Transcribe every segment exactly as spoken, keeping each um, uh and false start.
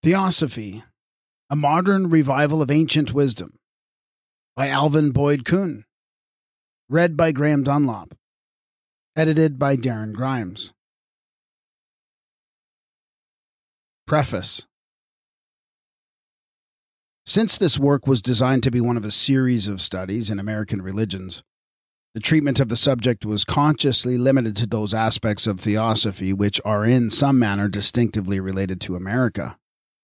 Theosophy, a modern revival of ancient wisdom, by Alvin Boyd Kuhn. Read by Graham Dunlop. Edited by Darren Grimes. Preface. Since this work was designed to be one of a series of studies in American religions, the treatment of the subject was consciously limited to those aspects of theosophy which are in some manner distinctively related to America.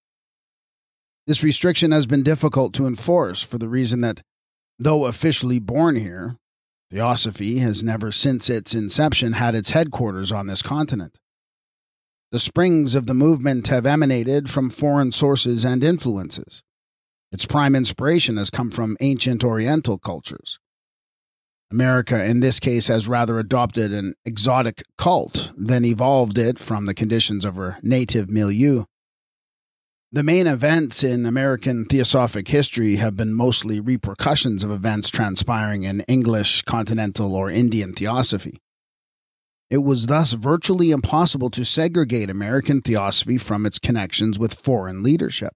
This restriction has been difficult to enforce for the reason that, though officially born here, Theosophy has never since its inception had its headquarters on this continent. The springs of the movement have emanated from foreign sources and influences. Its prime inspiration has come from ancient Oriental cultures. America, in this case, has rather adopted an exotic cult than evolved it from the conditions of her native milieu. The main events in American theosophic history have been mostly repercussions of events transpiring in English, continental, or Indian theosophy. It was thus virtually impossible to segregate American theosophy from its connections with foreign leadership.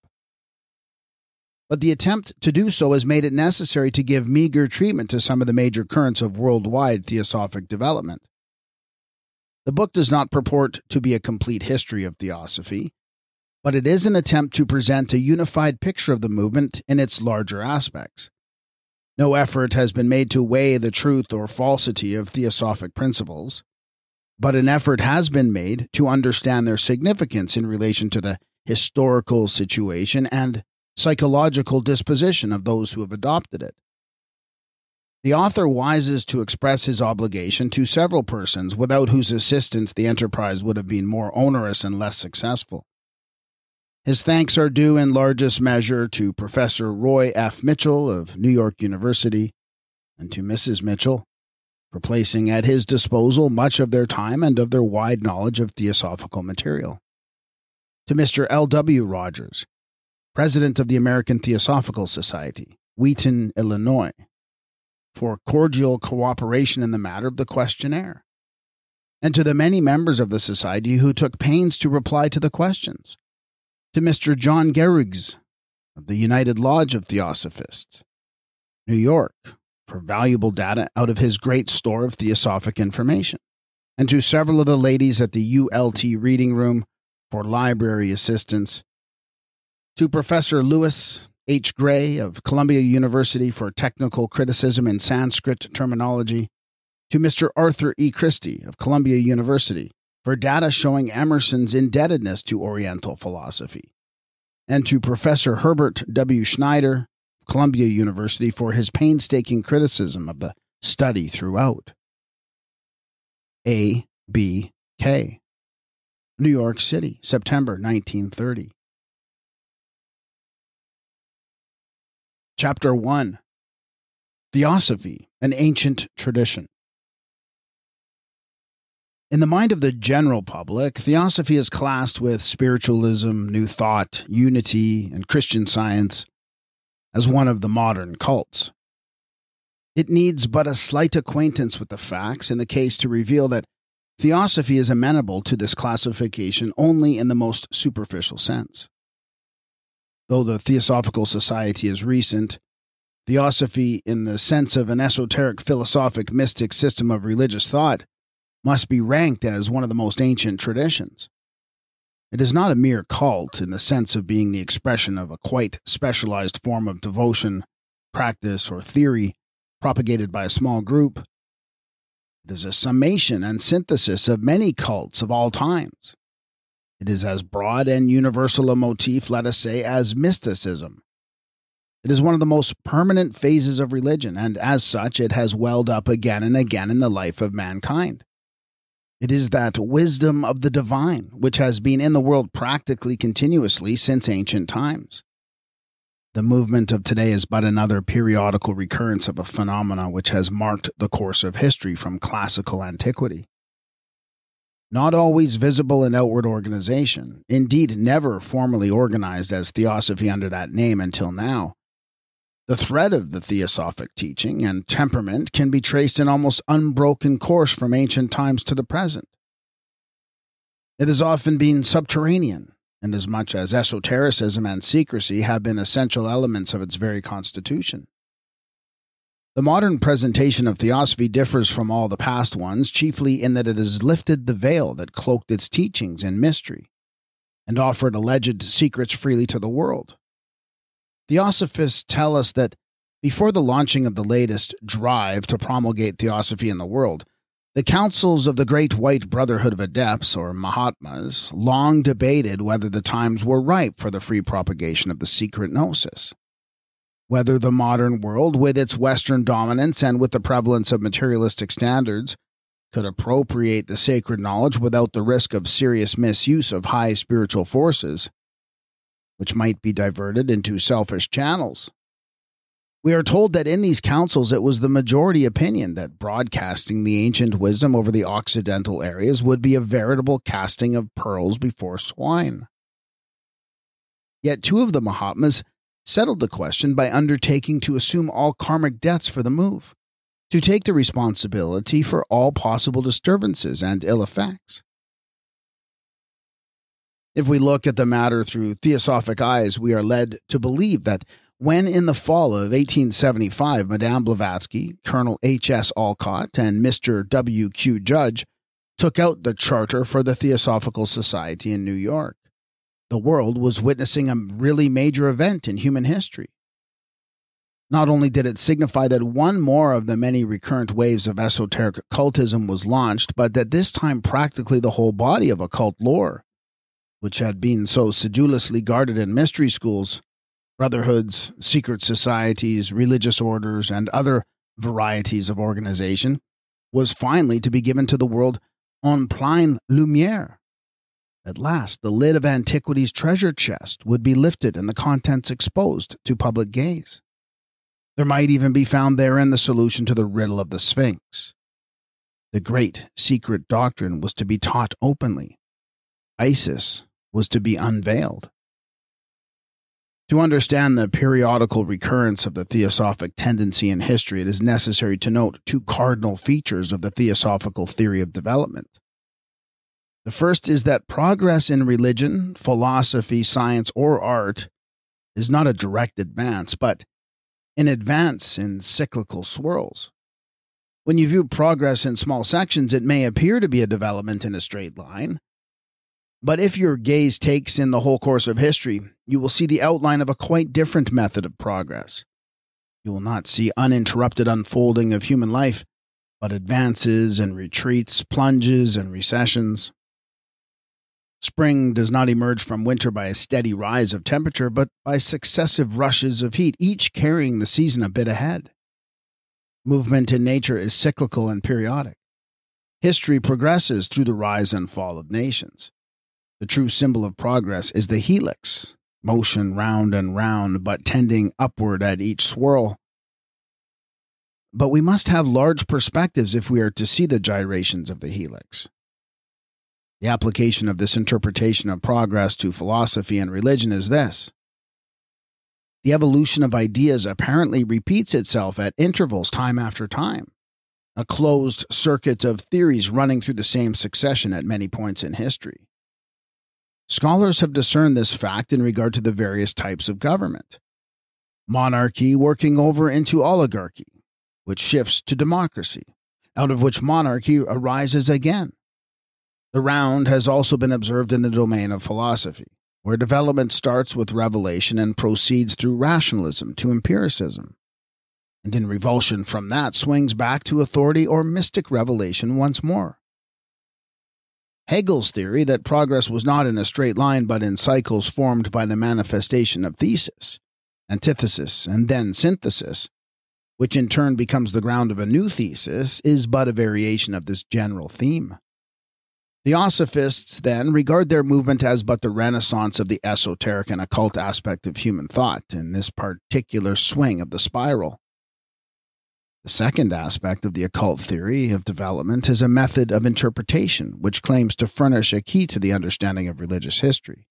But the attempt to do so has made it necessary to give meager treatment to some of the major currents of worldwide theosophic development. The book does not purport to be a complete history of theosophy, but it is an attempt to present a unified picture of the movement in its larger aspects. No effort has been made to weigh the truth or falsity of theosophic principles, but an effort has been made to understand their significance in relation to the historical situation and psychological disposition of those who have adopted it. The author wises to express his obligation to several persons without whose assistance the enterprise would have been more onerous and less successful. His thanks are due in largest measure to Professor Roy F. Mitchell of New York University and to Missus Mitchell for placing at his disposal much of their time and of their wide knowledge of theosophical material. To Mister L W Rogers, President of the American Theosophical Society, Wheaton, Illinois, for cordial cooperation in the matter of the questionnaire, and to the many members of the Society who took pains to reply to the questions. To Mister John Gerrigs of the United Lodge of Theosophists, New York, for valuable data out of his great store of theosophic information, and to several of the ladies at the U L T Reading Room for library assistance, to Professor Louis H. Gray of Columbia University for technical criticism in Sanskrit terminology, to Mister Arthur E. Christie of Columbia University for data showing Emerson's indebtedness to Oriental philosophy, and to Professor Herbert W. Schneider of Columbia University for his painstaking criticism of the study throughout. A. B. K. New York City, September nineteen thirty. Chapter one. Theosophy, an Ancient Tradition. In the mind of the general public, theosophy is classed with spiritualism, New Thought, Unity, and Christian Science as one of the modern cults. It needs but a slight acquaintance with the facts in the case to reveal that theosophy is amenable to this classification only in the most superficial sense. Though the Theosophical Society is recent, theosophy in the sense of an esoteric philosophic mystic system of religious thought must be ranked as one of the most ancient traditions. It is not a mere cult in the sense of being the expression of a quite specialized form of devotion, practice, or theory propagated by a small group. It is a summation and synthesis of many cults of all times. It is as broad and universal a motif, let us say, as mysticism. It is one of the most permanent phases of religion, and as such it has welled up again and again in the life of mankind. It is that wisdom of the divine which has been in the world practically continuously since ancient times. The movement of today is but another periodical recurrence of a phenomena which has marked the course of history from classical antiquity. Not always visible in outward organization, indeed never formally organized as theosophy under that name until now, the thread of the theosophic teaching and temperament can be traced in almost unbroken course from ancient times to the present. It has often been subterranean, inasmuch as esotericism and secrecy have been essential elements of its very constitution. The modern presentation of theosophy differs from all the past ones, chiefly in that it has lifted the veil that cloaked its teachings in mystery, and offered alleged secrets freely to the world. Theosophists tell us that before the launching of the latest drive to promulgate theosophy in the world, the councils of the Great White Brotherhood of Adepts, or Mahatmas, long debated whether the times were ripe for the free propagation of the secret gnosis. Whether the modern world, with its Western dominance and with the prevalence of materialistic standards, could appropriate the sacred knowledge without the risk of serious misuse of high spiritual forces, which might be diverted into selfish channels. We are told that in these councils it was the majority opinion that broadcasting the ancient wisdom over the Occidental areas would be a veritable casting of pearls before swine. Yet two of the Mahatmas settled the question by undertaking to assume all karmic debts for the move, to take the responsibility for all possible disturbances and ill effects. If we look at the matter through theosophic eyes, we are led to believe that when in the fall of eighteen seventy-five, Madame Blavatsky, Colonel H S Alcott, and Mister W Q Judge took out the charter for the Theosophical Society in New York, the world was witnessing a really major event in human history. Not only did it signify that one more of the many recurrent waves of esoteric occultism was launched, but that this time practically the whole body of occult lore, which had been so sedulously guarded in mystery schools, brotherhoods, secret societies, religious orders, and other varieties of organization, was finally to be given to the world en pleine lumière. At last, the lid of antiquity's treasure chest would be lifted and the contents exposed to public gaze. There might even be found therein the solution to the riddle of the Sphinx. The great secret doctrine was to be taught openly. Isis was to be unveiled. To understand the periodical recurrence of the theosophic tendency in history, it is necessary to note two cardinal features of the theosophical theory of development. The first is that progress in religion, philosophy, science, or art is not a direct advance, but an advance in cyclical swirls. When you view progress in small sections, it may appear to be a development in a straight line. But if your gaze takes in the whole course of history, you will see the outline of a quite different method of progress. You will not see uninterrupted unfolding of human life, but advances and retreats, plunges and recessions. Spring does not emerge from winter by a steady rise of temperature, but by successive rushes of heat, each carrying the season a bit ahead. Movement in nature is cyclical and periodic. History progresses through the rise and fall of nations. The true symbol of progress is the helix, motion round and round, but tending upward at each swirl. But we must have large perspectives if we are to see the gyrations of the helix. The application of this interpretation of progress to philosophy and religion is this. The evolution of ideas apparently repeats itself at intervals time after time, a closed circuit of theories running through the same succession at many points in history. Scholars have discerned this fact in regard to the various types of government. Monarchy working over into oligarchy, which shifts to democracy, out of which monarchy arises again. The round has also been observed in the domain of philosophy, where development starts with revelation and proceeds through rationalism to empiricism, and in revulsion from that swings back to authority or mystic revelation once more. Hegel's theory that progress was not in a straight line but in cycles formed by the manifestation of thesis, antithesis, and then synthesis, which in turn becomes the ground of a new thesis, is but a variation of this general theme. Theosophists, then, regard their movement as but the renaissance of the esoteric and occult aspect of human thought in this particular swing of the spiral. The second aspect of the occult theory of development is a method of interpretation which claims to furnish a key to the understanding of religious history.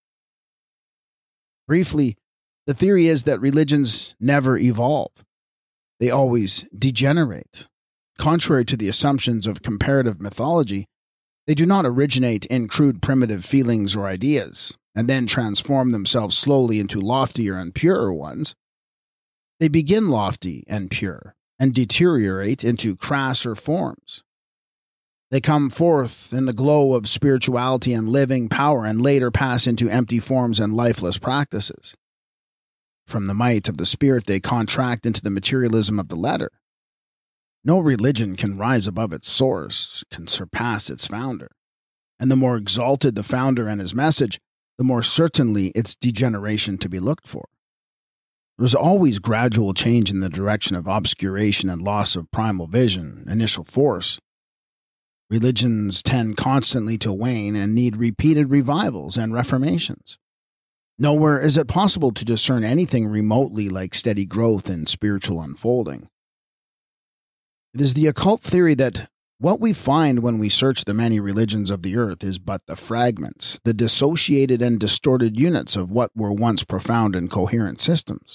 Briefly, the theory is that religions never evolve. They always degenerate. Contrary to the assumptions of comparative mythology, they do not originate in crude primitive feelings or ideas. and then transform themselves slowly into loftier and purer ones, they begin lofty and pure and deteriorate into crasser forms. They come forth in the glow of spirituality and living power and later pass into empty forms and lifeless practices. From the might of the spirit, they contract into the materialism of the letter. No religion can rise above its source, can surpass its founder. And the more exalted the founder and his message, the more certainly its degeneration to be looked for. There's always gradual change in the direction of obscuration and loss of primal vision, initial force. Religions tend constantly to wane and need repeated revivals and reformations. Nowhere is it possible to discern anything remotely like steady growth and spiritual unfolding. It is the occult theory that what we find when we search the many religions of the earth is but the fragments, the dissociated and distorted units of what were once profound and coherent systems.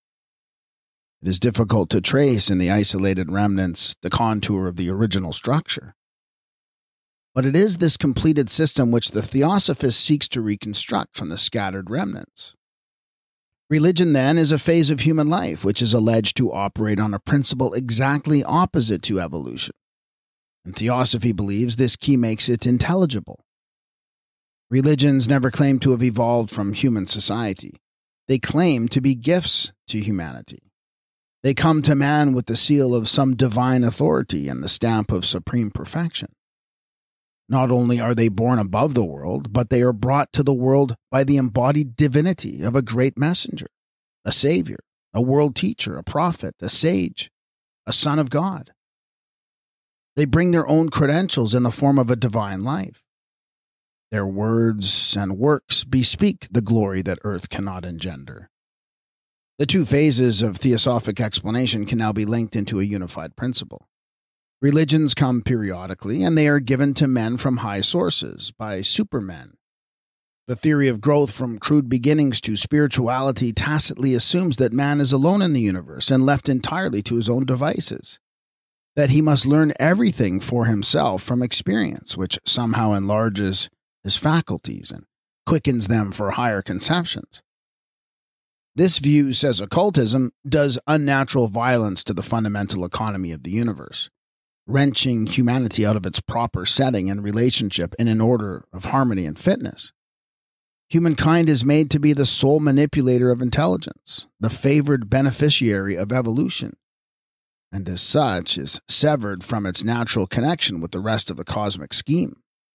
It is difficult to trace in the isolated remnants the contour of the original structure. But it is this completed system which the Theosophist seeks to reconstruct from the scattered remnants. Religion, then, is a phase of human life which is alleged to operate on a principle exactly opposite to evolution. And Theosophy believes this key makes it intelligible. Religions never claim to have evolved from human society. They claim to be gifts to humanity. They come to man with the seal of some divine authority and the stamp of supreme perfection. Not only are they born above the world, but they are brought to the world by the embodied divinity of a great messenger, a savior, a world teacher, a prophet, a sage, a son of God. They bring their own credentials in the form of a divine life. Their words and works bespeak the glory that earth cannot engender. The two phases of theosophic explanation can now be linked into a unified principle. Religions come periodically, and they are given to men from high sources, by supermen. The theory of growth from crude beginnings to spirituality tacitly assumes that man is alone in the universe and left entirely to his own devices, that he must learn everything for himself from experience, which somehow enlarges his faculties and quickens them for higher conceptions. This view, says occultism, does unnatural violence to the fundamental economy of the universe, wrenching humanity out of its proper setting and relationship in an order of harmony and fitness. Humankind is made to be the sole manipulator of intelligence, the favored beneficiary of evolution, and as such is severed from its natural connection with the rest of the cosmic scheme.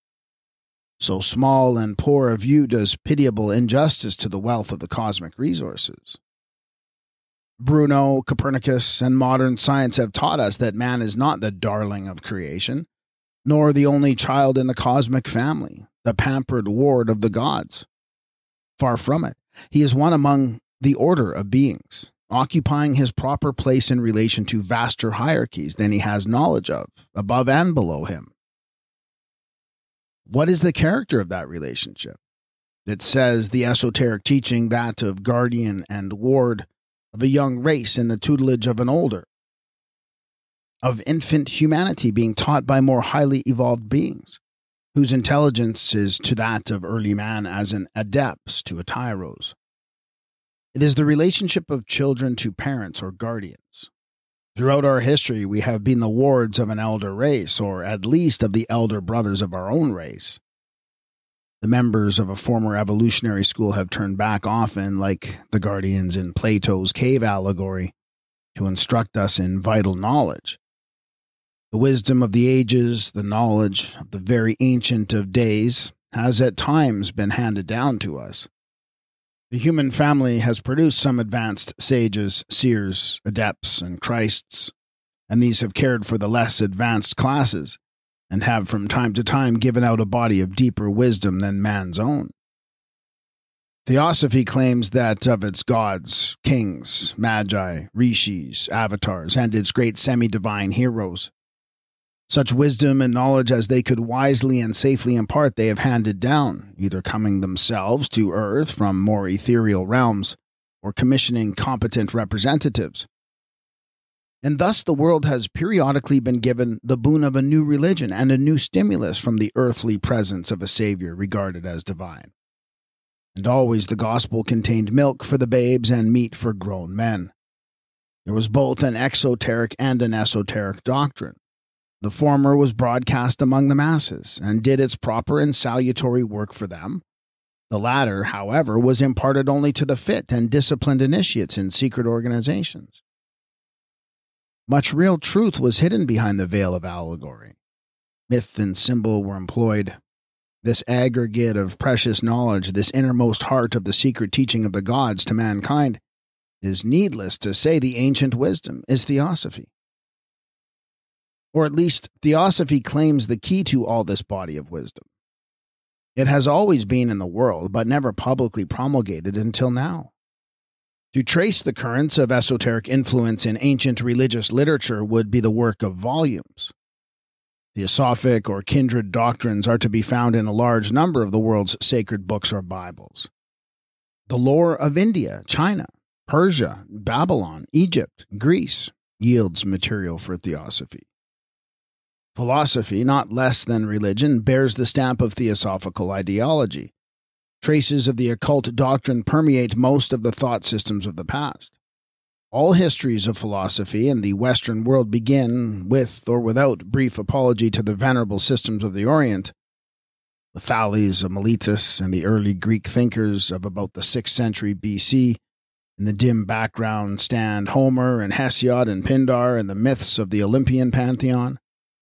So small and poor a view does pitiable injustice to the wealth of the cosmic resources. Bruno, Copernicus, and modern science have taught us that man is not the darling of creation, nor the only child in the cosmic family, the pampered ward of the gods. Far from it, he is one among the order of beings, occupying his proper place in relation to vaster hierarchies than he has knowledge of, above and below him. What is the character of that relationship? It says the esoteric teaching that of guardian and ward of a young race in the tutelage of an older, of infant humanity being taught by more highly evolved beings, whose intelligence is to that of early man as an adepts to a tyros. It is the relationship of children to parents or guardians. Throughout our history, we have been the wards of an elder race, or at least of the elder brothers of our own race. The members of a former evolutionary school have turned back often, like the guardians in Plato's cave allegory, to instruct us in vital knowledge. The wisdom of the ages, the knowledge of the very ancient of days, has at times been handed down to us. The human family has produced some advanced sages, seers, adepts, and Christs, and these have cared for the less advanced classes, and have from time to time given out a body of deeper wisdom than man's own. Theosophy claims that of its gods, kings, magi, rishis, avatars, and its great semi-divine heroes, such wisdom and knowledge as they could wisely and safely impart they have handed down, either coming themselves to earth from more ethereal realms, or commissioning competent representatives. And thus the world has periodically been given the boon of a new religion and a new stimulus from the earthly presence of a Savior regarded as divine. and always the gospel contained milk for the babes and meat for grown men. There was both an exoteric and an esoteric doctrine. The former was broadcast among the masses and did its proper and salutary work for them. The latter, however, was imparted only to the fit and disciplined initiates in secret organizations. Much real truth was hidden behind the veil of allegory. Myth and symbol were employed. This aggregate of precious knowledge, this innermost heart of the secret teaching of the gods to mankind, is needless to say the ancient wisdom is theosophy. Or at least, theosophy claims the key to all this body of wisdom. It has always been in the world, but never publicly promulgated until now. To trace the currents of esoteric influence in ancient religious literature would be the work of volumes. Theosophic or kindred doctrines are to be found in a large number of the world's sacred books or Bibles. The lore of India, China, Persia, Babylon, Egypt, Greece yields material for theosophy. Philosophy, not less than religion, bears the stamp of theosophical ideology. Traces of the occult doctrine permeate most of the thought systems of the past. All histories of philosophy in the Western world begin, with or without brief apology to the venerable systems of the Orient. The Thales of Miletus and the early Greek thinkers of about the sixth century B C. In the dim background stand Homer and Hesiod and Pindar and the myths of the Olympian pantheon.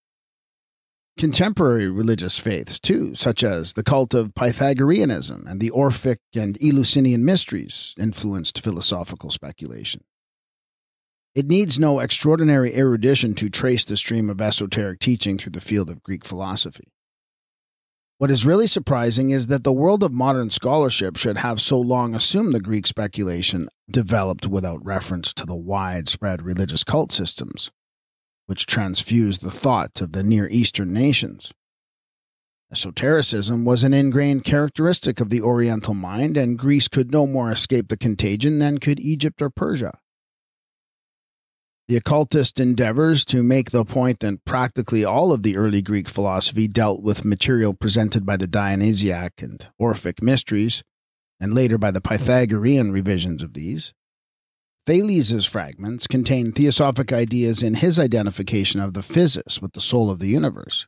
Contemporary religious faiths, too, such as the cult of Pythagoreanism and the Orphic and Eleusinian mysteries, influenced philosophical speculation. It needs no extraordinary erudition to trace the stream of esoteric teaching through the field of Greek philosophy. What is really surprising is that the world of modern scholarship should have so long assumed the Greek speculation developed without reference to the widespread religious cult systems, which transfused the thought of the Near Eastern nations. Esotericism was an ingrained characteristic of the Oriental mind, and Greece could no more escape the contagion than could Egypt or Persia. The occultist endeavors to make the point that practically all of the early Greek philosophy dealt with material presented by the Dionysiac and Orphic mysteries, and later by the Pythagorean revisions of these. Thales' fragments contain theosophic ideas in his identification of the physis with the soul of the universe,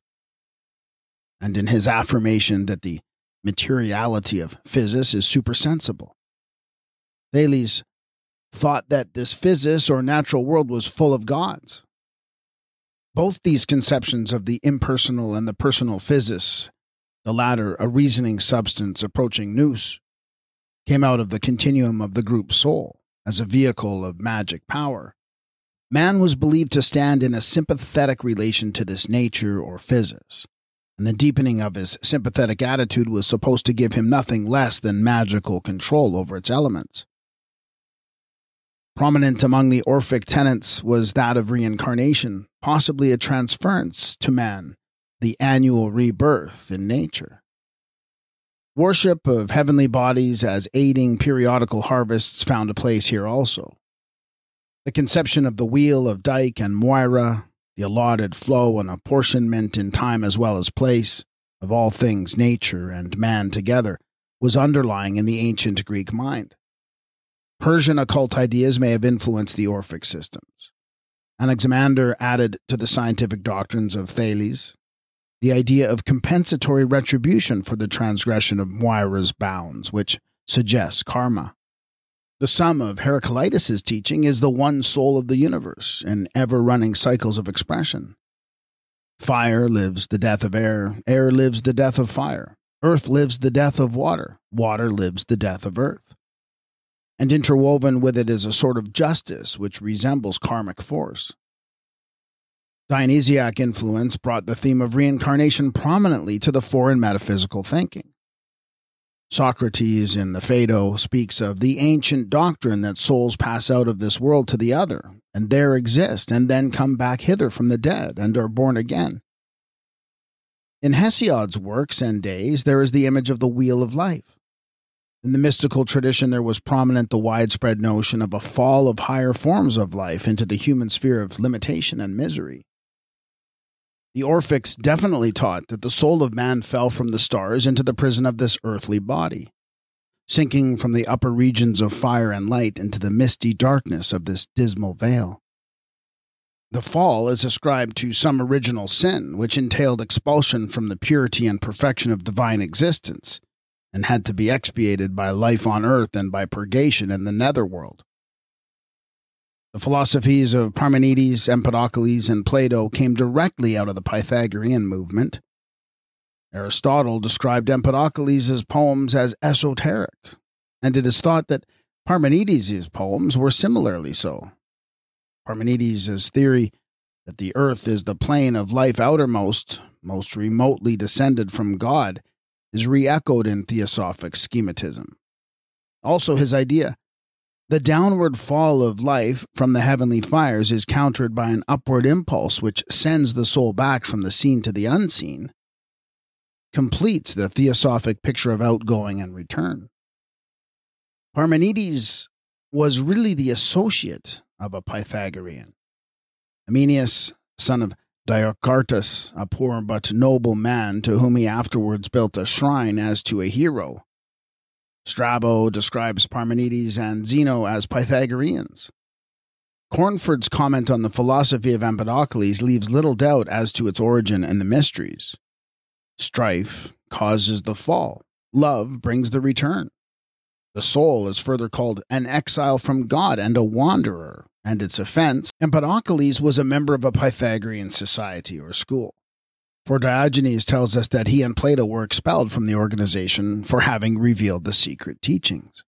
and in his affirmation that the materiality of physis is supersensible. Thales thought that this physis or natural world was full of gods. Both these conceptions of the impersonal and the personal physis, the latter a reasoning substance approaching nous, came out of the continuum of the group soul as a vehicle of magic power. Man was believed to stand in a sympathetic relation to this nature or physis, and the deepening of his sympathetic attitude was supposed to give him nothing less than magical control over its elements. Prominent among the Orphic tenets was that of reincarnation, possibly a transference to man, the annual rebirth in nature. Worship of heavenly bodies as aiding periodical harvests found a place here also. The conception of the wheel of Dyke and Moira, the allotted flow and apportionment in time as well as place, of all things nature and man together, was underlying in the ancient Greek mind. Persian occult ideas may have influenced the Orphic systems. Anaximander added to the scientific doctrines of Thales the idea of compensatory retribution for the transgression of Moira's bounds, which suggests karma. The sum of Heraclitus' teaching is the one soul of the universe in ever-running cycles of expression. Fire lives the death of air, air lives the death of fire, earth lives the death of water, water lives the death of earth. And interwoven with it is a sort of justice which resembles karmic force. Dionysiac influence brought the theme of reincarnation prominently to the fore in metaphysical thinking. Socrates in the Phaedo speaks of the ancient doctrine that souls pass out of this world to the other, and there exist, and then come back hither from the dead, and are born again. In Hesiod's works and days, there is the image of the wheel of life. In the mystical tradition, there was prominent the widespread notion of a fall of higher forms of life into the human sphere of limitation and misery. The Orphics definitely taught that the soul of man fell from the stars into the prison of this earthly body. sinking from the upper regions of fire and light into the misty darkness of this dismal vale. The fall is ascribed to some original sin, which entailed expulsion from the purity and perfection of divine existence, and had to be expiated by life on earth and by purgation in the netherworld. The philosophies of Parmenides, Empedocles, and Plato came directly out of the Pythagorean movement. Aristotle described Empedocles' poems as esoteric, and it is thought that Parmenides' poems were similarly so. Parmenides' theory that the earth is the plane of life outermost, most remotely descended from God, is re-echoed in theosophic schematism. Also his idea, the downward fall of life from the heavenly fires is countered by an upward impulse which sends the soul back from the seen to the unseen, completes the theosophic picture of outgoing and return. Parmenides was really the associate of a Pythagorean. Amenius, son of Diarcartus, a poor but noble man to whom he afterwards built a shrine as to a hero. Strabo describes Parmenides and Zeno as Pythagoreans. Cornford's comment on the philosophy of Empedocles leaves little doubt as to its origin in the mysteries. Strife causes the fall. Love brings the return. The soul is further called an exile from God and a wanderer, and its offense, Empedocles was a member of a Pythagorean society or school. For Diogenes tells us that he and Plato were expelled from the organization for having revealed the secret teachings.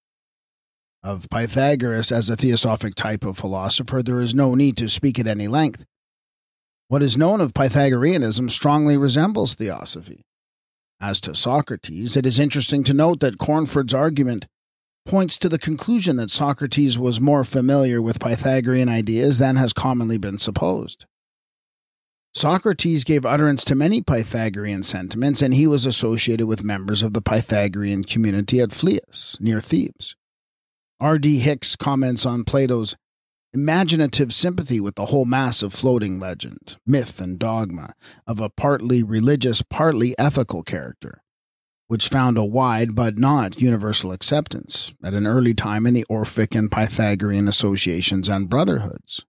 Of Pythagoras as a theosophic type of philosopher, there is no need to speak at any length. What is known of Pythagoreanism strongly resembles theosophy. As to Socrates, it is interesting to note that Cornford's argument points to the conclusion that Socrates was more familiar with Pythagorean ideas than has commonly been supposed. Socrates gave utterance to many Pythagorean sentiments, and he was associated with members of the Pythagorean community at Phlius, near Thebes. R D Hicks comments on Plato's imaginative sympathy with the whole mass of floating legend, myth, and dogma of a partly religious, partly ethical character, which found a wide but not universal acceptance at an early time in the Orphic and Pythagorean associations and brotherhoods.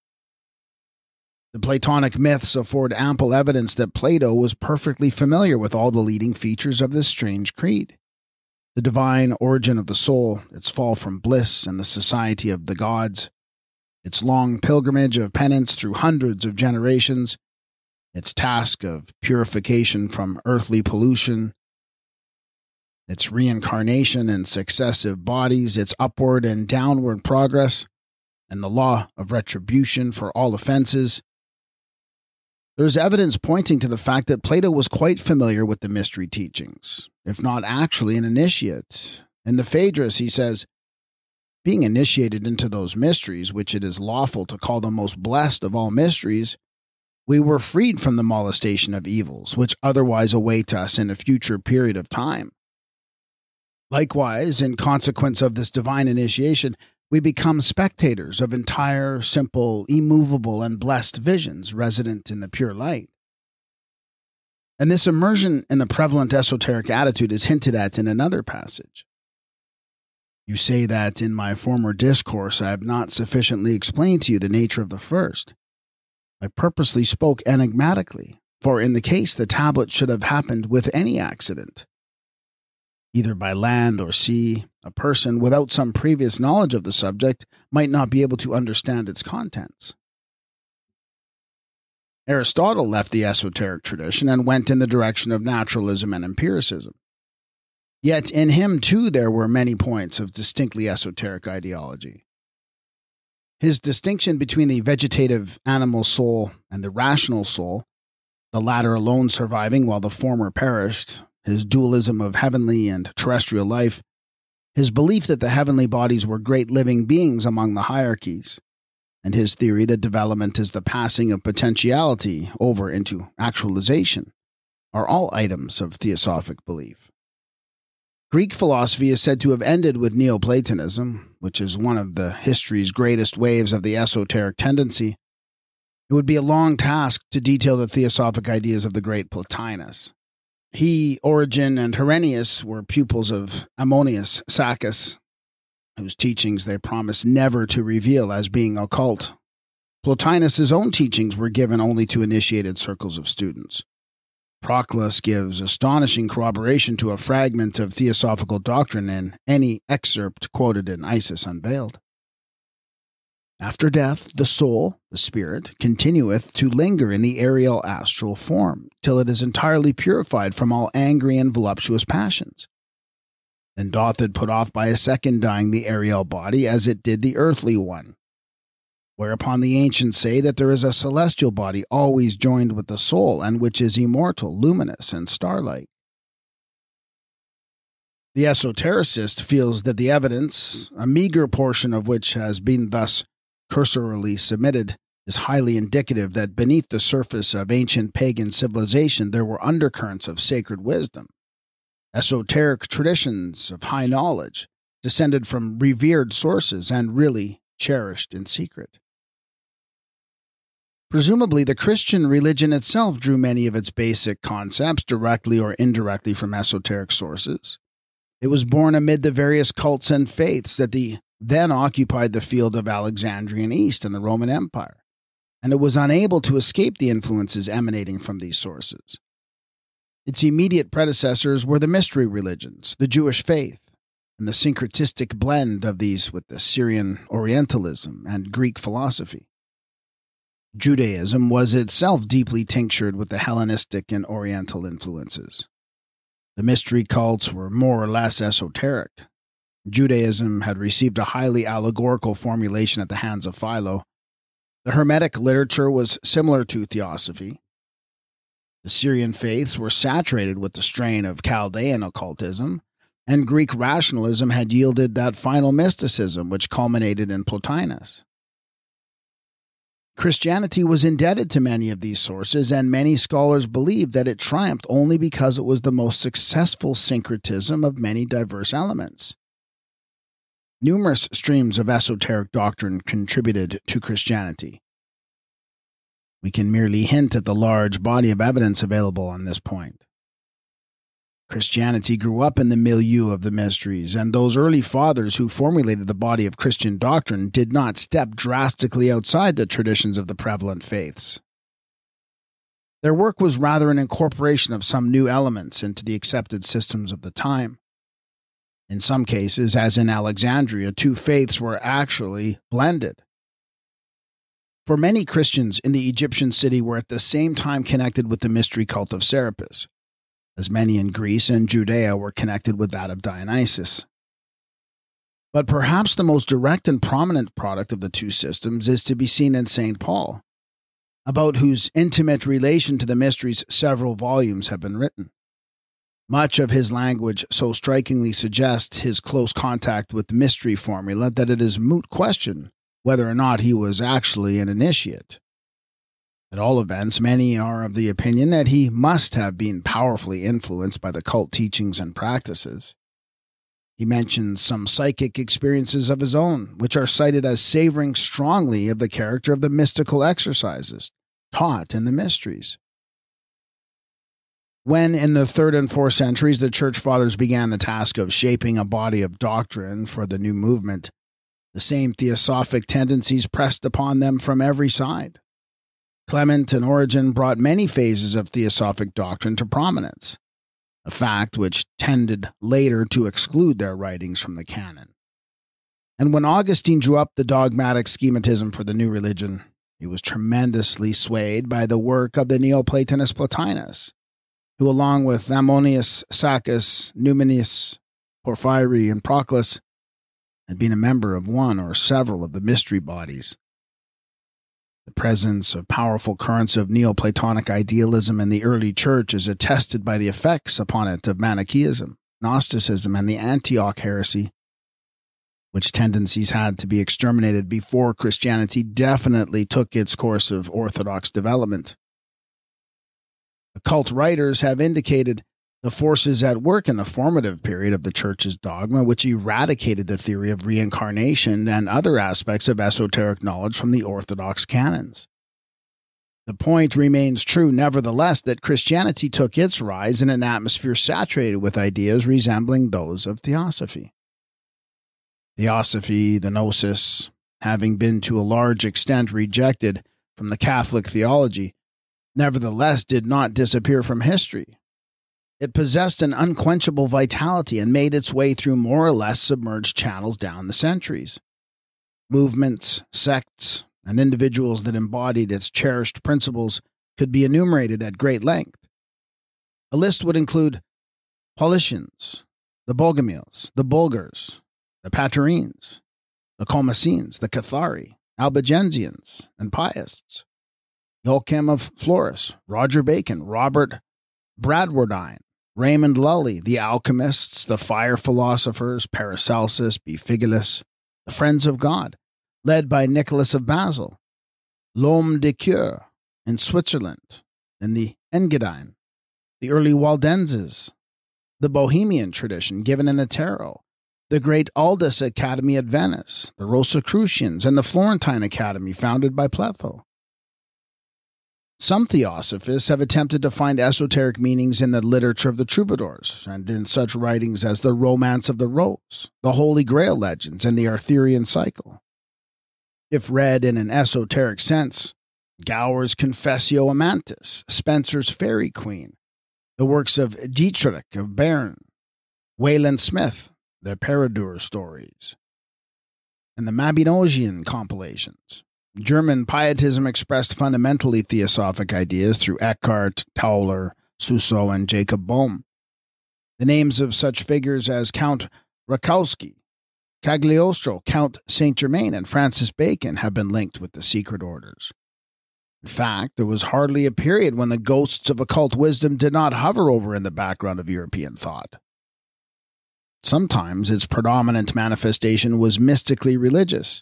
The Platonic myths afford ample evidence that Plato was perfectly familiar with all the leading features of this strange creed. The divine origin of the soul, its fall from bliss and the society of the gods, its long pilgrimage of penance through hundreds of generations, its task of purification from earthly pollution, its reincarnation in successive bodies, its upward and downward progress, and the law of retribution for all offenses. There is evidence pointing to the fact that Plato was quite familiar with the mystery teachings, if not actually an initiate. In the Phaedrus, he says, being initiated into those mysteries, which it is lawful to call the most blessed of all mysteries, we were freed from the molestation of evils, which otherwise await us in a future period of time. Likewise, in consequence of this divine initiation, we become spectators of entire, simple, immovable, and blessed visions resident in the pure light. And this immersion in the prevalent esoteric attitude is hinted at in another passage. You say that in my former discourse I have not sufficiently explained to you the nature of the first. I purposely spoke enigmatically, for in the case the tablet should have happened with any accident, either by land or sea, a person without some previous knowledge of the subject might not be able to understand its contents. Aristotle left the esoteric tradition and went in the direction of naturalism and empiricism. Yet in him, too, there were many points of distinctly esoteric ideology. His distinction between the vegetative animal soul and the rational soul, the latter alone surviving while the former perished, his dualism of heavenly and terrestrial life, his belief that the heavenly bodies were great living beings among the hierarchies, and his theory that development is the passing of potentiality over into actualization, are all items of theosophic belief. Greek philosophy is said to have ended with Neoplatonism, which is one of the history's greatest waves of the esoteric tendency. It would be a long task to detail the theosophic ideas of the great Plotinus. He, Origen, and Herennius were pupils of Ammonius Saccas, whose teachings they promised never to reveal as being occult. Plotinus's own teachings were given only to initiated circles of students. Proclus gives astonishing corroboration to a fragment of theosophical doctrine in any excerpt quoted in Isis Unveiled. After death, the soul, the spirit, continueth to linger in the aerial astral form, till it is entirely purified from all angry and voluptuous passions. Then doth it put off by a second dying the aerial body, as it did the earthly one. Whereupon the ancients say that there is a celestial body always joined with the soul, and which is immortal, luminous, and star-like. The esotericist feels that the evidence, a meager portion of which has been thus cursorily submitted, is highly indicative that beneath the surface of ancient pagan civilization there were undercurrents of sacred wisdom, esoteric traditions of high knowledge, descended from revered sources and really cherished in secret. Presumably, the Christian religion itself drew many of its basic concepts directly or indirectly from esoteric sources. It was born amid the various cults and faiths that the then occupied the field of Alexandrian East in the Roman Empire, and it was unable to escape the influences emanating from these sources. Its immediate predecessors were the mystery religions, the Jewish faith, and the syncretistic blend of these with the Syrian Orientalism and Greek philosophy. Judaism was itself deeply tinctured with the Hellenistic and Oriental influences. The mystery cults were more or less esoteric. Judaism had received a highly allegorical formulation at the hands of Philo. The Hermetic literature was similar to Theosophy. The Syrian faiths were saturated with the strain of Chaldean occultism, and Greek rationalism had yielded that final mysticism which culminated in Plotinus. Christianity was indebted to many of these sources, and many scholars believe that it triumphed only because it was the most successful syncretism of many diverse elements. Numerous streams of esoteric doctrine contributed to Christianity. We can merely hint at the large body of evidence available on this point. Christianity grew up in the milieu of the mysteries, and those early fathers who formulated the body of Christian doctrine did not step drastically outside the traditions of the prevalent faiths. Their work was rather an incorporation of some new elements into the accepted systems of the time. In some cases, as in Alexandria, two faiths were actually blended. For many Christians in the Egyptian city were at the same time connected with the mystery cult of Serapis, as many in Greece and Judea were connected with that of Dionysus. But perhaps the most direct and prominent product of the two systems is to be seen in Saint Paul, about whose intimate relation to the mysteries several volumes have been written. Much of his language so strikingly suggests his close contact with the mystery formula that it is a moot question whether or not he was actually an initiate. At all events, many are of the opinion that he must have been powerfully influenced by the cult teachings and practices. He mentions some psychic experiences of his own, which are cited as savoring strongly of the character of the mystical exercises taught in the mysteries. When, in the third and fourth centuries, the Church Fathers began the task of shaping a body of doctrine for the new movement, the same theosophic tendencies pressed upon them from every side. Clement and Origen brought many phases of theosophic doctrine to prominence, a fact which tended later to exclude their writings from the canon. And when Augustine drew up the dogmatic schematism for the new religion, he was tremendously swayed by the work of the Neoplatonist Plotinus, who, along with Ammonius Saccas, Numenius, Porphyry, and Proclus, had been a member of one or several of the mystery bodies. The presence of powerful currents of Neoplatonic idealism in the early church is attested by the effects upon it of Manichaeism, Gnosticism, and the Antioch heresy, which tendencies had to be exterminated before Christianity definitely took its course of orthodox development. Occult writers have indicated the forces at work in the formative period of the Church's dogma, which eradicated the theory of reincarnation and other aspects of esoteric knowledge from the Orthodox canons. The point remains true, nevertheless, that Christianity took its rise in an atmosphere saturated with ideas resembling those of Theosophy. Theosophy, the Gnosis, having been to a large extent rejected from the Catholic theology, nevertheless did not disappear from history. It possessed an unquenchable vitality and made its way through more or less submerged channels down the centuries. Movements, sects, and individuals that embodied its cherished principles could be enumerated at great length. A list would include Paulicians, the Bogomils, the Bulgars, the Patarines, the Comacines, the Cathari, Albigensians, and Piasts, Joachim of Florus, Roger Bacon, Robert Bradwardine, Raymond Lully, the alchemists, the fire philosophers, Paracelsus, Bifigulus, the Friends of God, led by Nicholas of Basel, L'Homme de Coeur in Switzerland, and the Engadine, the early Waldenses, the Bohemian tradition given in the Tarot, the great Aldus Academy at Venice, the Rosicrucians, and the Florentine Academy founded by Pletho. Some theosophists have attempted to find esoteric meanings in the literature of the troubadours, and in such writings as the Romance of the Rose, the Holy Grail legends, and the Arthurian cycle. If read in an esoteric sense, Gower's Confessio Amantis, Spencer's Fairy Queen, the works of Dietrich of Bern, Wayland Smith, the Peredur stories, and the Mabinogian compilations. German pietism expressed fundamentally theosophic ideas through Eckhart, Tauler, Suso, and Jacob Bohm. The names of such figures as Count Rakowski, Cagliostro, Count Saint Germain, and Francis Bacon have been linked with the secret orders. In fact, there was hardly a period when the ghosts of occult wisdom did not hover over in the background of European thought. Sometimes its predominant manifestation was mystically religious.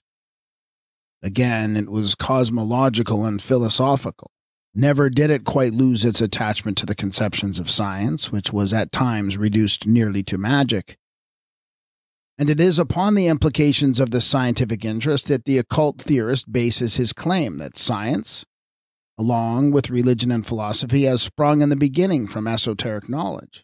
Again, it was cosmological and philosophical. Never did it quite lose its attachment to the conceptions of science, which was at times reduced nearly to magic. And it is upon the implications of this scientific interest that the occult theorist bases his claim that science, along with religion and philosophy, has sprung in the beginning from esoteric knowledge.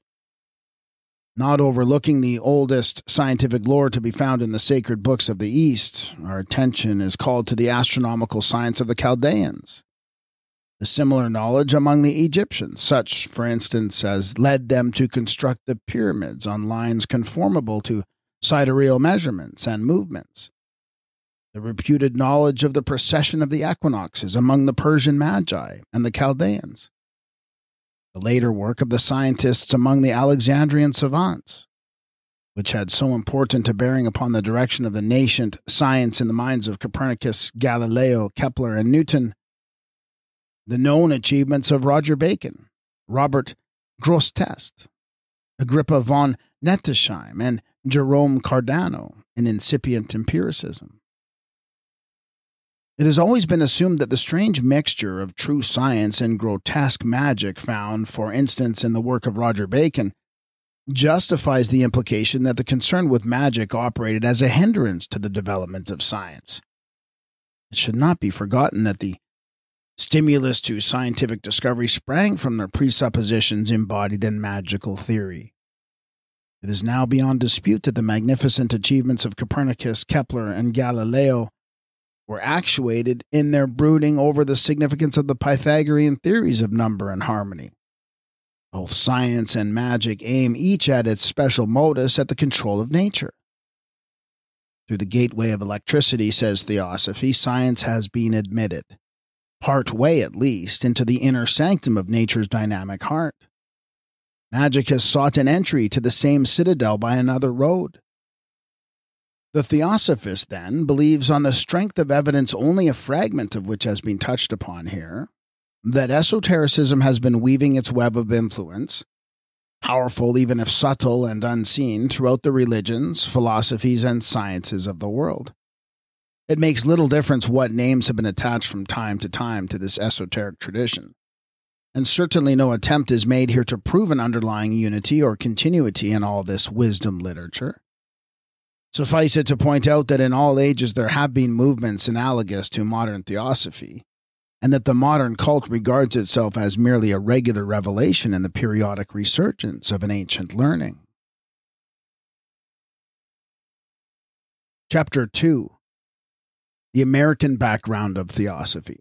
Not overlooking the oldest scientific lore to be found in the sacred books of the East, our attention is called to the astronomical science of the Chaldeans. The similar knowledge among the Egyptians, such, for instance, as led them to construct the pyramids on lines conformable to sidereal measurements and movements. The reputed knowledge of the precession of the equinoxes among the Persian Magi and the Chaldeans. The later work of the scientists among the Alexandrian savants, which had so important a bearing upon the direction of the nascent science in the minds of Copernicus, Galileo, Kepler, and Newton. The known achievements of Roger Bacon, Robert Grosseteste, Agrippa von Nettesheim, and Jerome Cardano in incipient empiricism. It has always been assumed that the strange mixture of true science and grotesque magic found, for instance, in the work of Roger Bacon, justifies the implication that the concern with magic operated as a hindrance to the development of science. It should not be forgotten that the stimulus to scientific discovery sprang from their presuppositions embodied in magical theory. It is now beyond dispute that the magnificent achievements of Copernicus, Kepler, and Galileo were actuated in their brooding over the significance of the Pythagorean theories of number and harmony. Both science and magic aim each at its special modus at the control of nature. Through the gateway of electricity, says Theosophy, science has been admitted, part way at least, into the inner sanctum of nature's dynamic heart. Magic has sought an entry to the same citadel by another road. The Theosophist, then, believes on the strength of evidence only a fragment of which has been touched upon here, that esotericism has been weaving its web of influence, powerful even if subtle and unseen, throughout the religions, philosophies, and sciences of the world. It makes little difference what names have been attached from time to time to this esoteric tradition, and certainly no attempt is made here to prove an underlying unity or continuity in all this wisdom literature. Suffice it to point out that in all ages there have been movements analogous to modern theosophy, and that the modern cult regards itself as merely a regular revelation in the periodic resurgence of an ancient learning. Chapter two. The American Background of Theosophy.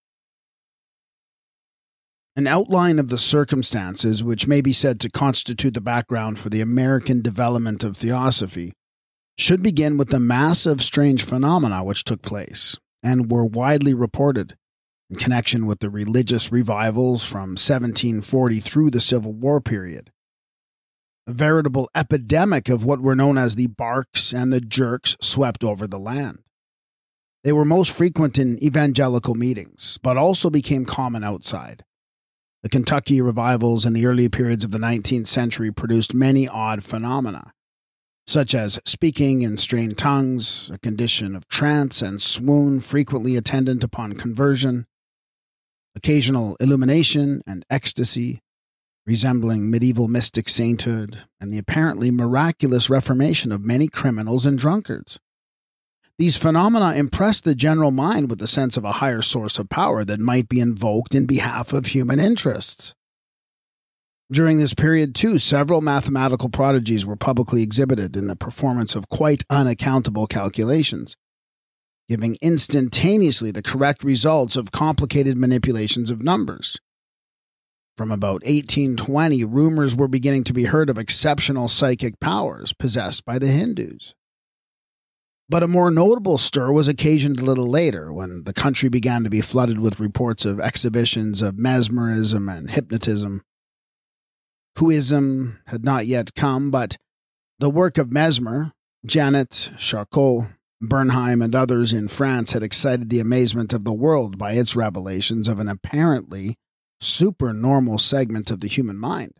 An outline of the circumstances which may be said to constitute the background for the American development of theosophy should begin with the massive strange phenomena which took place and were widely reported in connection with the religious revivals from seventeen forty through the Civil War period. A veritable epidemic of what were known as the barks and the jerks swept over the land. They were most frequent in evangelical meetings, but also became common outside. The Kentucky revivals in the early periods of the nineteenth century produced many odd phenomena, such as speaking in strange tongues, a condition of trance and swoon frequently attendant upon conversion, occasional illumination and ecstasy, resembling medieval mystic sainthood, and the apparently miraculous reformation of many criminals and drunkards. These phenomena impressed the general mind with the sense of a higher source of power that might be invoked in behalf of human interests. During this period, too, several mathematical prodigies were publicly exhibited in the performance of quite unaccountable calculations, giving instantaneously the correct results of complicated manipulations of numbers. From about eighteen twenty, rumors were beginning to be heard of exceptional psychic powers possessed by the Hindus. But a more notable stir was occasioned a little later, when the country began to be flooded with reports of exhibitions of mesmerism and hypnotism. Huism had not yet come, but the work of Mesmer, Janet, Charcot, Bernheim, and others in France had excited the amazement of the world by its revelations of an apparently supernormal segment of the human mind.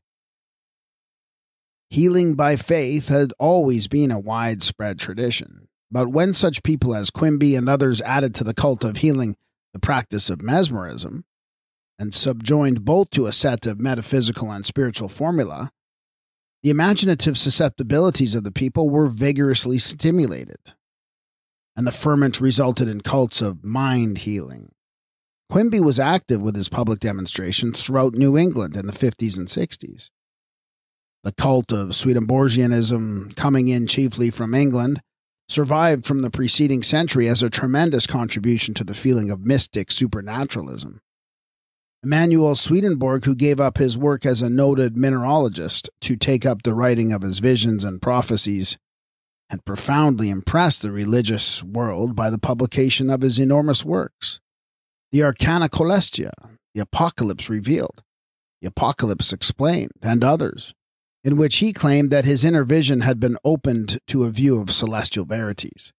Healing by faith had always been a widespread tradition. But when such people as Quimby and others added to the cult of healing the practice of mesmerism, and subjoined both to a set of metaphysical and spiritual formula, the imaginative susceptibilities of the people were vigorously stimulated, and the ferment resulted in cults of mind healing. Quimby was active with his public demonstrations throughout New England in the fifties and sixties. The cult of Swedenborgianism, coming in chiefly from England, survived from the preceding century as a tremendous contribution to the feeling of mystic supernaturalism. Emanuel Swedenborg, who gave up his work as a noted mineralogist to take up the writing of his visions and prophecies, had profoundly impressed the religious world by the publication of his enormous works, the Arcana Coelestia, the Apocalypse Revealed, the Apocalypse Explained, and others, in which he claimed that his inner vision had been opened to a view of celestial verities.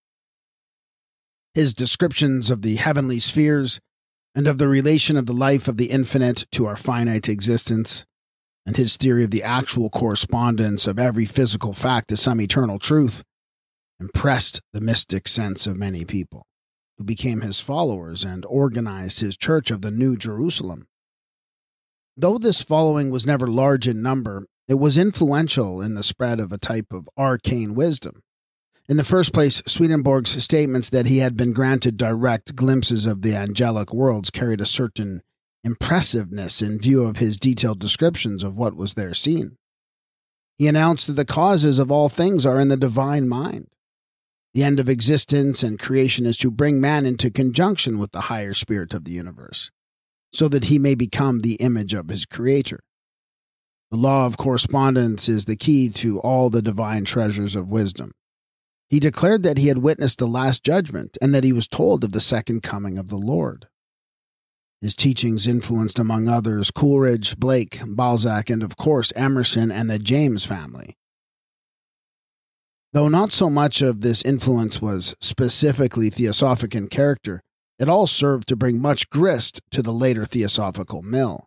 His descriptions of the heavenly spheres and of the relation of the life of the infinite to our finite existence, and his theory of the actual correspondence of every physical fact to some eternal truth, impressed the mystic sense of many people, who became his followers and organized his Church of the New Jerusalem. Though this following was never large in number, it was influential in the spread of a type of arcane wisdom. In the first place, Swedenborg's statements that he had been granted direct glimpses of the angelic worlds carried a certain impressiveness in view of his detailed descriptions of what was there seen. He announced that the causes of all things are in the divine mind. The end of existence and creation is to bring man into conjunction with the higher spirit of the universe, so that he may become the image of his Creator. The law of correspondence is the key to all the divine treasures of wisdom. He declared that he had witnessed the Last Judgment and that he was told of the second coming of the Lord. His teachings influenced, among others, Coleridge, Blake, Balzac, and of course Emerson and the James family. Though not so much of this influence was specifically theosophic in character, it all served to bring much grist to the later theosophical mill.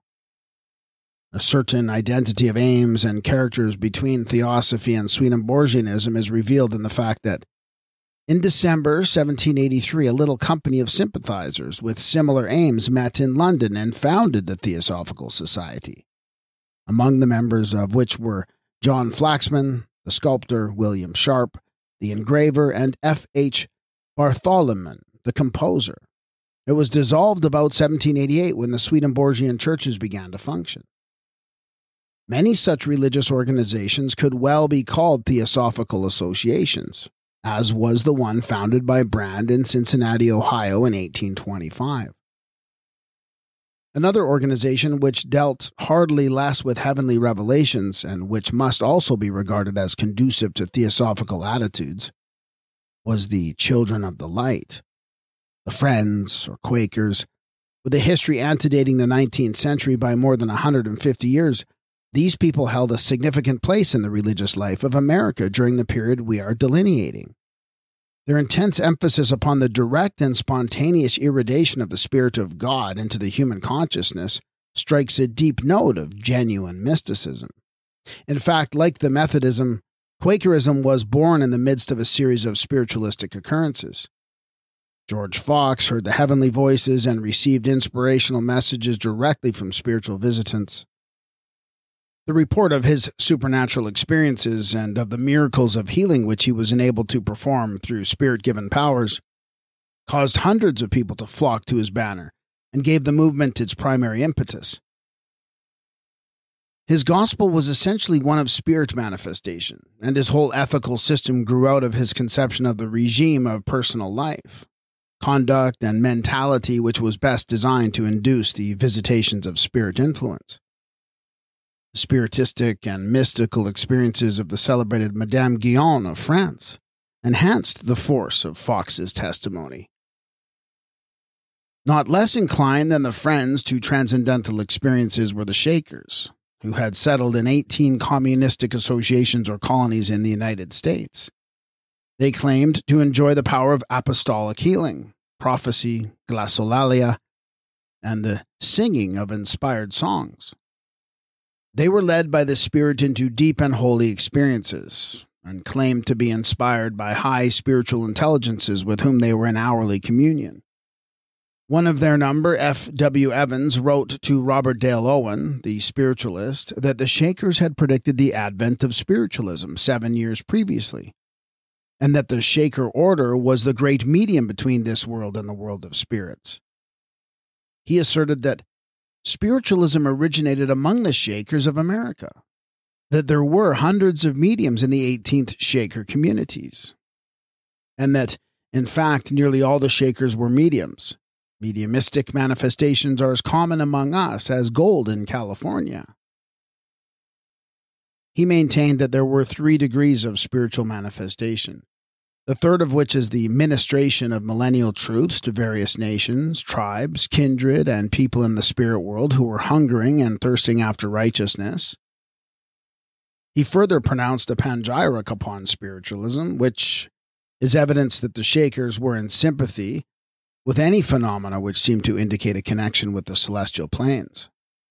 A certain identity of aims and characters between theosophy and Swedenborgianism is revealed in the fact that in December seventeen eighty-three, a little company of sympathizers with similar aims met in London and founded the Theosophical Society, among the members of which were John Flaxman, the sculptor William Sharp, the engraver, and F H Bartholomew, the composer. It was dissolved about seventeen eighty-eight when the Swedenborgian churches began to function. Many such religious organizations could well be called theosophical associations, as was the one founded by Brand in Cincinnati, Ohio in eighteen twenty-five. Another organization which dealt hardly less with heavenly revelations and which must also be regarded as conducive to theosophical attitudes was the Children of the Light. The Friends, or Quakers, with a history antedating the nineteenth century by more than one hundred fifty years, these people held a significant place in the religious life of America during the period we are delineating. Their intense emphasis upon the direct and spontaneous irradiation of the Spirit of God into the human consciousness strikes a deep note of genuine mysticism. In fact, like the Methodism, Quakerism was born in the midst of a series of spiritualistic occurrences. George Fox heard the heavenly voices and received inspirational messages directly from spiritual visitants. The report of his supernatural experiences and of the miracles of healing which he was enabled to perform through spirit-given powers caused hundreds of people to flock to his banner and gave the movement its primary impetus. His gospel was essentially one of spirit manifestation, and his whole ethical system grew out of his conception of the regime of personal life, conduct, and mentality which was best designed to induce the visitations of spirit influence. The spiritistic and mystical experiences of the celebrated Madame Guyon of France enhanced the force of Fox's testimony. Not less inclined than the Friends to transcendental experiences were the Shakers, who had settled in eighteen communistic associations or colonies in the United States. They claimed to enjoy the power of apostolic healing, prophecy, glossolalia, and the singing of inspired songs. They were led by the Spirit into deep and holy experiences, and claimed to be inspired by high spiritual intelligences with whom they were in hourly communion. One of their number, F W Evans, wrote to Robert Dale Owen, the spiritualist, that the Shakers had predicted the advent of spiritualism seven years previously, and that the Shaker order was the great medium between this world and the world of spirits. He asserted that spiritualism originated among the Shakers of America, that there were hundreds of mediums in the eighteenth Shaker communities, and that, in fact, nearly all the Shakers were mediums. Mediumistic manifestations are as common among us as gold in California. He maintained that there were three degrees of spiritual manifestation, the third of which is the ministration of millennial truths to various nations, tribes, kindred, and people in the spirit world who were hungering and thirsting after righteousness. He further pronounced a panegyric upon spiritualism, which is evidence that the Shakers were in sympathy with any phenomena which seemed to indicate a connection with the celestial planes.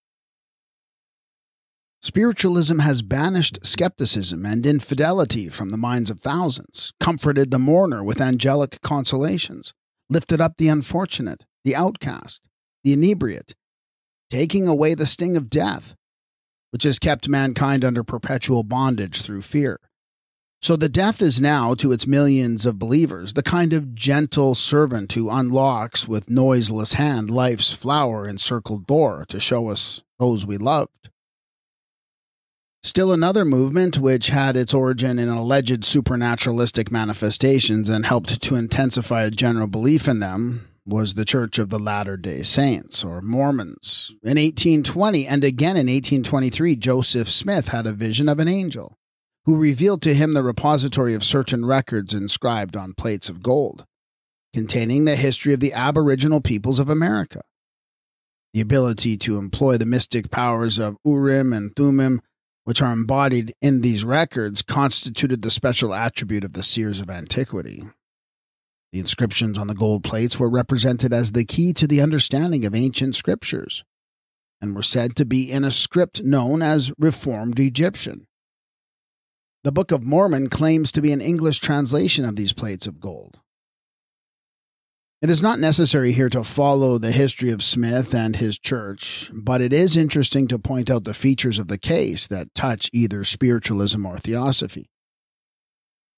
Spiritualism has banished skepticism and infidelity from the minds of thousands, comforted the mourner with angelic consolations, lifted up the unfortunate, the outcast, the inebriate, taking away the sting of death, which has kept mankind under perpetual bondage through fear. So the death is now, to its millions of believers, the kind of gentle servant who unlocks with noiseless hand life's flower-encircled door to show us those we loved. Still another movement, which had its origin in alleged supernaturalistic manifestations and helped to intensify a general belief in them, was the Church of the Latter-day Saints, or Mormons. In eighteen twenty and again in eighteen twenty-three, Joseph Smith had a vision of an angel who revealed to him the repository of certain records inscribed on plates of gold, containing the history of the aboriginal peoples of America. The ability to employ the mystic powers of Urim and Thummim, which are embodied in these records, constituted the special attribute of the seers of antiquity. The inscriptions on the gold plates were represented as the key to the understanding of ancient scriptures, and were said to be in a script known as Reformed Egyptian. The Book of Mormon claims to be an English translation of these plates of gold. It is not necessary here to follow the history of Smith and his church, but it is interesting to point out the features of the case that touch either spiritualism or theosophy.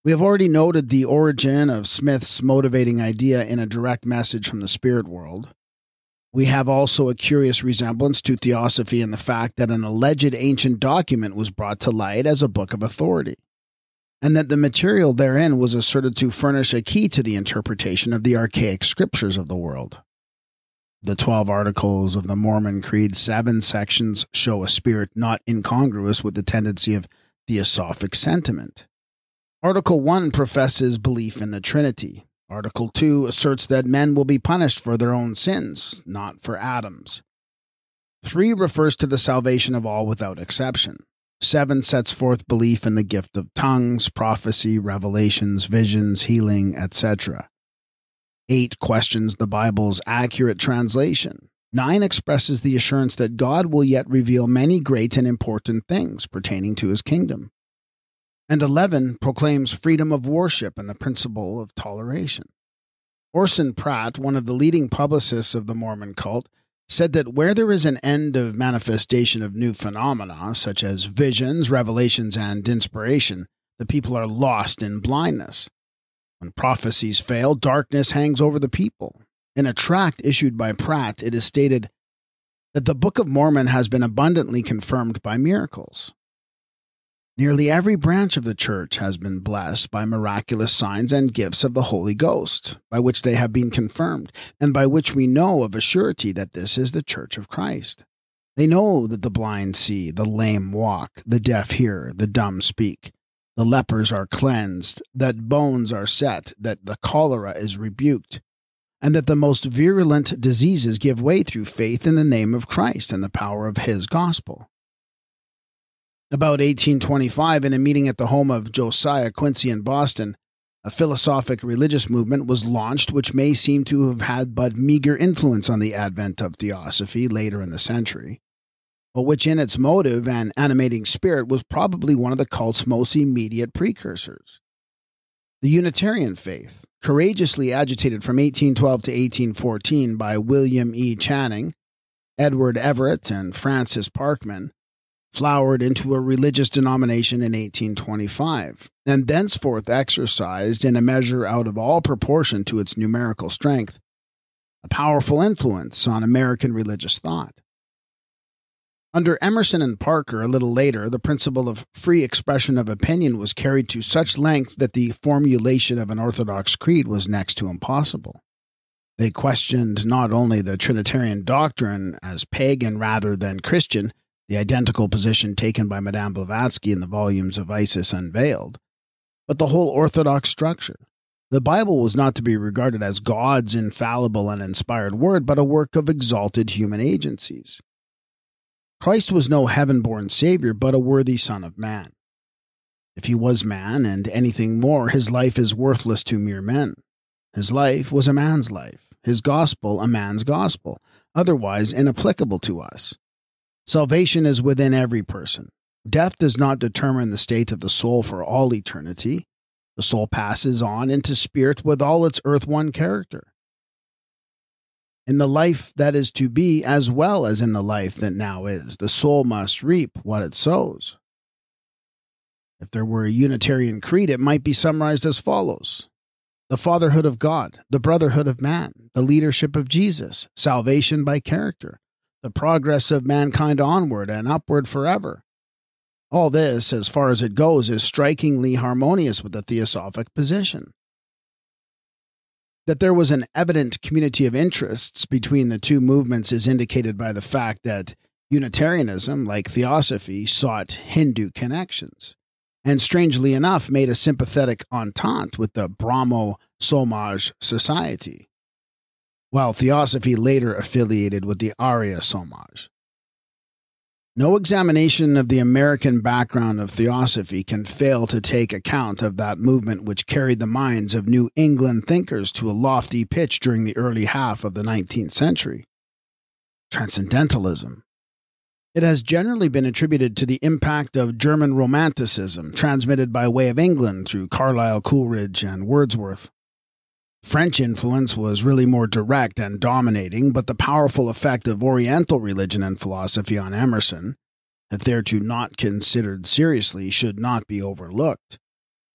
We have already noted the origin of Smith's motivating idea in a direct message from the spirit world. We have also a curious resemblance to theosophy in the fact that an alleged ancient document was brought to light as a book of authority, and that the material therein was asserted to furnish a key to the interpretation of the archaic scriptures of the world. The twelve articles of the Mormon Creed, seven sections, show a spirit not incongruous with the tendency of theosophic sentiment. Article one professes belief in the Trinity. Article two asserts that men will be punished for their own sins, not for Adam's. three refers to the salvation of all without exception. seven sets forth belief in the gift of tongues, prophecy, revelations, visions, healing, et cetera. eight questions the Bible's accurate translation. nine expresses the assurance that God will yet reveal many great and important things pertaining to his kingdom. And eleven proclaims freedom of worship and the principle of toleration. Orson Pratt, one of the leading publicists of the Mormon cult, said that where there is an end of manifestation of new phenomena, such as visions, revelations, and inspiration, the people are lost in blindness. When prophecies fail, darkness hangs over the people. In a tract issued by Pratt, it is stated that the Book of Mormon has been abundantly confirmed by miracles. Nearly every branch of the church has been blessed by miraculous signs and gifts of the Holy Ghost, by which they have been confirmed, and by which we know of a surety that this is the Church of Christ. They know that the blind see, the lame walk, the deaf hear, the dumb speak, the lepers are cleansed, that bones are set, that the cholera is rebuked, and that the most virulent diseases give way through faith in the name of Christ and the power of his gospel. About eighteen twenty-five, in a meeting at the home of Josiah Quincy in Boston, a philosophic religious movement was launched which may seem to have had but meager influence on the advent of theosophy later in the century, but which in its motive and animating spirit was probably one of the cult's most immediate precursors. The Unitarian faith, courageously agitated from eighteen twelve to eighteen fourteen by William E. Channing, Edward Everett, and Francis Parkman, flowered into a religious denomination in eighteen twenty-five, and thenceforth exercised, in a measure out of all proportion to its numerical strength, a powerful influence on American religious thought. Under Emerson and Parker, a little later, the principle of free expression of opinion was carried to such length that the formulation of an orthodox creed was next to impossible. They questioned not only the Trinitarian doctrine as pagan rather than Christian, the identical position taken by Madame Blavatsky in the volumes of Isis Unveiled, but the whole orthodox structure. The Bible was not to be regarded as God's infallible and inspired word, but a work of exalted human agencies. Christ was no heaven-born Savior, but a worthy Son of Man. If he was man and anything more, his life is worthless to mere men. His life was a man's life, his gospel a man's gospel, otherwise inapplicable to us. Salvation is within every person. Death does not determine the state of the soul for all eternity. The soul passes on into spirit with all its earth-won character. In the life that is to be, as well as in the life that now is, the soul must reap what it sows. If there were a Unitarian creed, it might be summarized as follows: the fatherhood of God, the brotherhood of man, the leadership of Jesus, salvation by character, the progress of mankind onward and upward forever. All this, as far as it goes, is strikingly harmonious with the theosophic position. That there was an evident community of interests between the two movements is indicated by the fact that Unitarianism, like theosophy, sought Hindu connections, and strangely enough made a sympathetic entente with the Brahmo Somaj Society, while theosophy later affiliated with the Arya Somaj. No examination of the American background of theosophy can fail to take account of that movement which carried the minds of New England thinkers to a lofty pitch during the early half of the nineteenth century. Transcendentalism. It has generally been attributed to the impact of German Romanticism, transmitted by way of England through Carlyle, Coleridge, and Wordsworth. French influence was really more direct and dominating, but the powerful effect of Oriental religion and philosophy on Emerson, if thereto not considered seriously, should not be overlooked.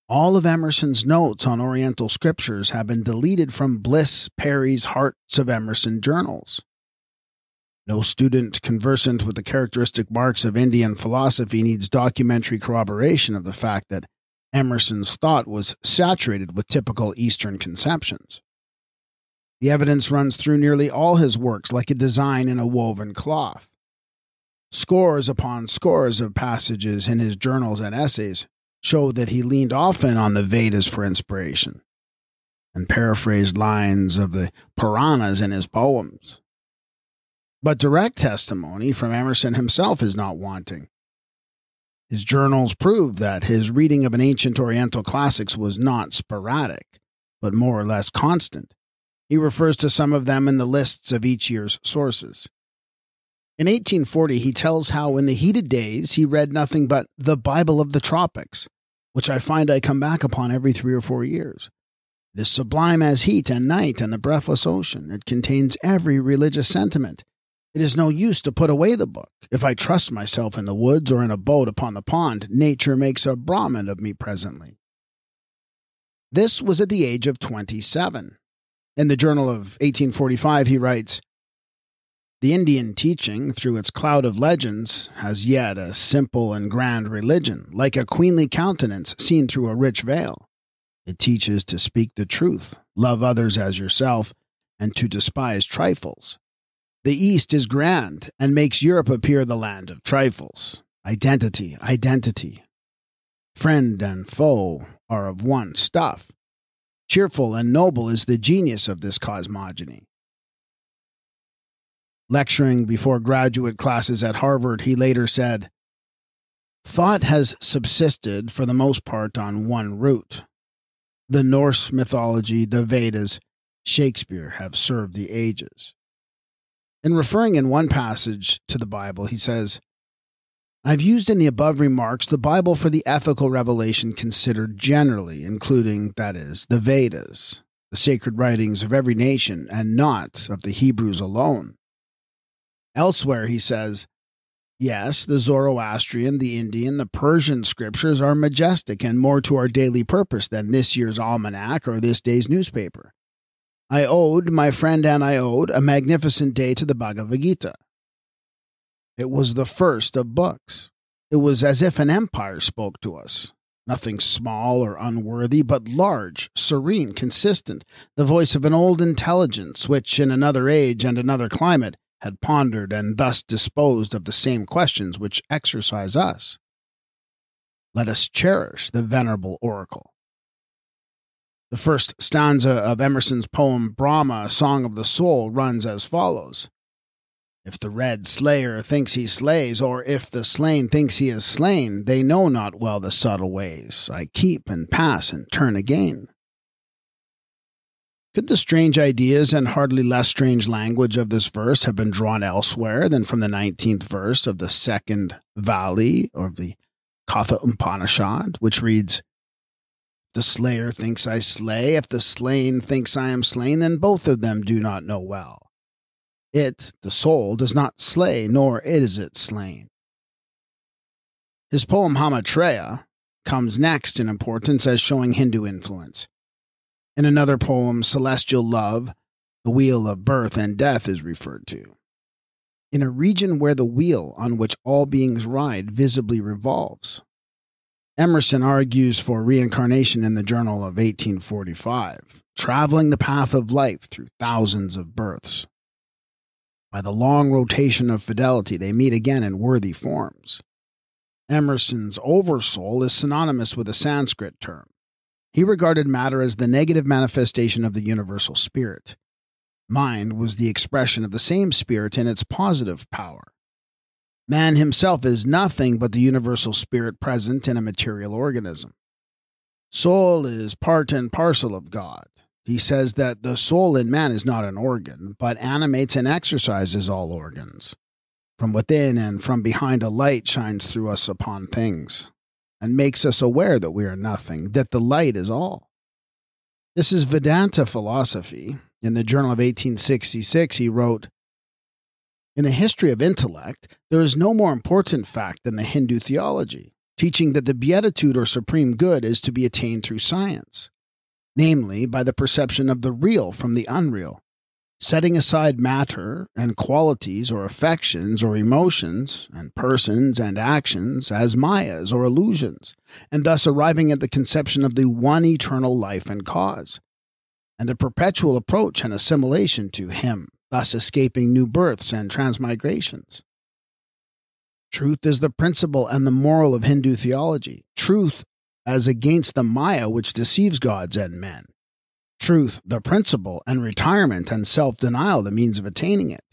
All of Emerson's notes on Oriental scriptures have been deleted from Bliss Perry's Hearts of Emerson journals. No student conversant with the characteristic marks of Indian philosophy needs documentary corroboration of the fact that Emerson's thought was saturated with typical Eastern conceptions. The evidence runs through nearly all his works like a design in a woven cloth. Scores upon scores of passages in his journals and essays show that he leaned often on the Vedas for inspiration and paraphrased lines of the Puranas in his poems. But direct testimony from Emerson himself is not wanting. His journals prove that his reading of an ancient Oriental classics was not sporadic, but more or less constant. He refers to some of them in the lists of each year's sources. In eighteen forty, he tells how in the heated days he read nothing but the Bible of the Tropics, which I find I come back upon every three or four years. It is sublime as heat and night and the breathless ocean. It contains every religious sentiment. It is no use to put away the book. If I trust myself in the woods or in a boat upon the pond, nature makes a Brahmin of me presently. This was at the age of twenty-seven. In the Journal of eighteen forty-five, he writes, "The Indian teaching, through its cloud of legends, has yet a simple and grand religion, like a queenly countenance seen through a rich veil. It teaches to speak the truth, love others as yourself, and to despise trifles. The East is grand and makes Europe appear the land of trifles. Identity, identity. Friend and foe are of one stuff. Cheerful and noble is the genius of this cosmogony." Lecturing before graduate classes at Harvard, he later said, "Thought has subsisted for the most part on one root. The Norse mythology, the Vedas, Shakespeare have served the ages." In referring in one passage to the Bible, he says, "I've used in the above remarks the Bible for the ethical revelation considered generally, including, that is, the Vedas, the sacred writings of every nation, and not of the Hebrews alone." Elsewhere, he says, "Yes, the Zoroastrian, the Indian, the Persian scriptures are majestic and more to our daily purpose than this year's almanac or this day's newspaper. I owed, my friend and I owed, a magnificent day to the Bhagavad Gita. It was the first of books. It was as if an empire spoke to us. Nothing small or unworthy, but large, serene, consistent, the voice of an old intelligence which, in another age and another climate, had pondered and thus disposed of the same questions which exercise us. Let us cherish the venerable oracle." The first stanza of Emerson's poem Brahma, a Song of the Soul, runs as follows. "If the red slayer thinks he slays, or if the slain thinks he is slain, they know not well the subtle ways. I keep and pass and turn again." Could the strange ideas and hardly less strange language of this verse have been drawn elsewhere than from the nineteenth verse of the second Vali, or the Katha Upanishad, which reads, "The slayer thinks I slay, if the slain thinks I am slain, then both of them do not know well. It, the soul, does not slay, nor is it slain." His poem Hamatreya comes next in importance as showing Hindu influence. In another poem, Celestial Love, the wheel of birth and death is referred to. In a region where the wheel on which all beings ride visibly revolves, Emerson argues for reincarnation in the Journal of eighteen forty-five, traveling the path of life through thousands of births. By the long rotation of fidelity, they meet again in worthy forms. Emerson's oversoul is synonymous with a Sanskrit term. He regarded matter as the negative manifestation of the universal spirit. Mind was the expression of the same spirit in its positive power. Man himself is nothing but the universal spirit present in a material organism. Soul is part and parcel of God. He says that the soul in man is not an organ, but animates and exercises all organs. From within and from behind, a light shines through us upon things, and makes us aware that we are nothing, that the light is all. This is Vedanta philosophy. In the Journal of eighteen sixty-six, he wrote, "In the history of intellect, there is no more important fact than the Hindu theology. teaching that the beatitude or supreme good is to be attained through science, namely by the perception of the real from the unreal, setting aside matter and qualities or affections or emotions and persons and actions as mayas or illusions, and thus arriving at the conception of the one eternal life and cause, and a perpetual approach and assimilation to him, thus escaping new births and transmigrations. Truth is the principle and the moral of Hindu theology. Truth as against the Maya which deceives gods and men. Truth, the principle, and retirement and self-denial the means of attaining it.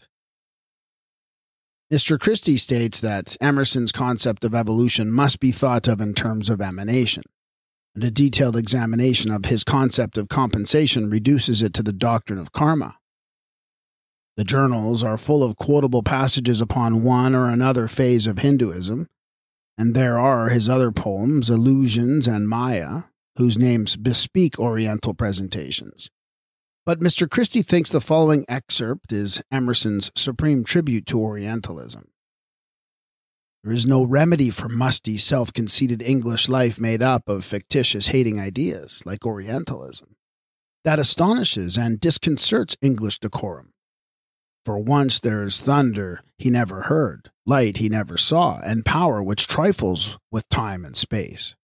Mister Christie states that Emerson's concept of evolution must be thought of in terms of emanation, and a detailed examination of his concept of compensation reduces it to the doctrine of karma. The journals are full of quotable passages upon one or another phase of Hinduism, and there are his other poems, Illusions and Maya, whose names bespeak Oriental presentations. But Mister Christie thinks the following excerpt is Emerson's supreme tribute to Orientalism. There is no remedy for musty, self-conceited English life made up of fictitious hating ideas, like Orientalism. That astonishes and disconcerts English decorum. For once there is thunder he never heard, light he never saw, and power which trifles with time and space.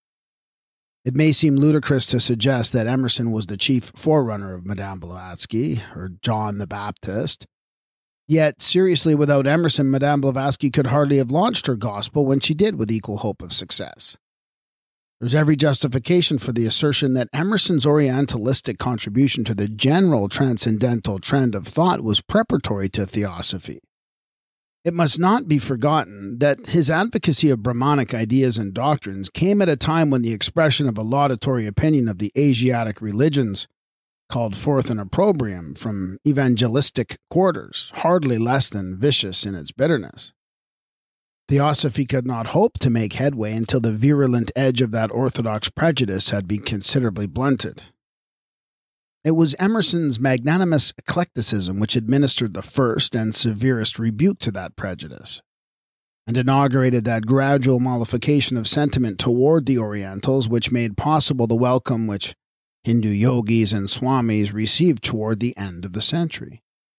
It may seem ludicrous to suggest that Emerson was the chief forerunner of Madame Blavatsky, or John the Baptist. Yet, seriously, without Emerson, Madame Blavatsky could hardly have launched her gospel when she did with equal hope of success. There's every justification for the assertion that Emerson's Orientalistic contribution to the general transcendental trend of thought was preparatory to theosophy. It must not be forgotten that his advocacy of Brahmanic ideas and doctrines came at a time when the expression of a laudatory opinion of the Asiatic religions called forth an opprobrium from evangelistic quarters, hardly less than vicious in its bitterness. Theosophy could not hope to make headway until the virulent edge of that orthodox prejudice had been considerably blunted. It was Emerson's magnanimous eclecticism which administered the first and severest rebuke to that prejudice, and inaugurated that gradual mollification of sentiment toward the Orientals which made possible the welcome which Hindu yogis and swamis received toward the end of the century.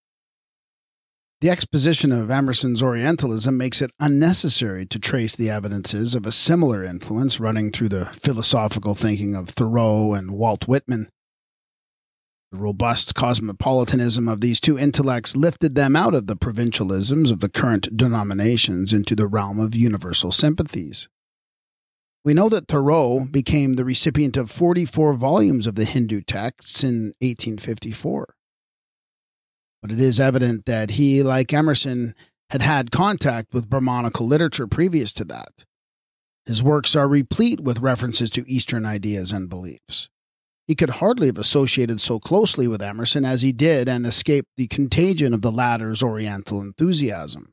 The exposition of Emerson's Orientalism makes it unnecessary to trace the evidences of a similar influence running through the philosophical thinking of Thoreau and Walt Whitman. The robust cosmopolitanism of these two intellects lifted them out of the provincialisms of the current denominations into the realm of universal sympathies. We know that Thoreau became the recipient of forty-four volumes of the Hindu texts in eighteen fifty-four. But it is evident that he, like Emerson, had had contact with Brahmanical literature previous to that. His works are replete with references to Eastern ideas and beliefs. He could hardly have associated so closely with Emerson as he did and escaped the contagion of the latter's Oriental enthusiasm.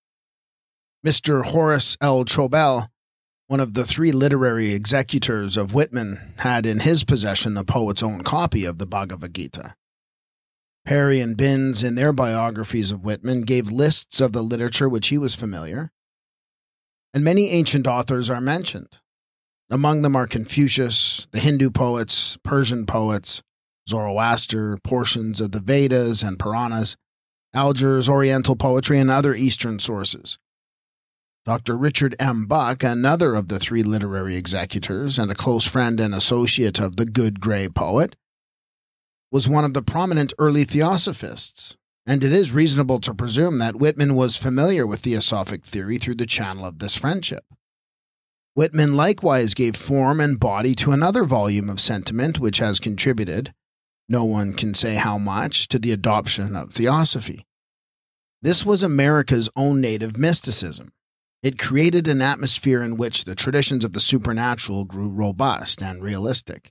Mister Horace L. Trobel, one of the three literary executors of Whitman, had in his possession the poet's own copy of the Bhagavad Gita. Perry and Binns, in their biographies of Whitman, gave lists of the literature which he was familiar, and many ancient authors are mentioned. Among them are Confucius, the Hindu poets, Persian poets, Zoroaster, portions of the Vedas and Puranas, Alger's Oriental poetry, and other Eastern sources. Doctor Richard M. Buck, another of the three literary executors and a close friend and associate of the good gray poet, was one of the prominent early theosophists, and it is reasonable to presume that Whitman was familiar with theosophic theory through the channel of this friendship. Whitman likewise gave form and body to another volume of sentiment which has contributed, no one can say how much, to the adoption of theosophy. This was America's own native mysticism. It created an atmosphere in which the traditions of the supernatural grew robust and realistic.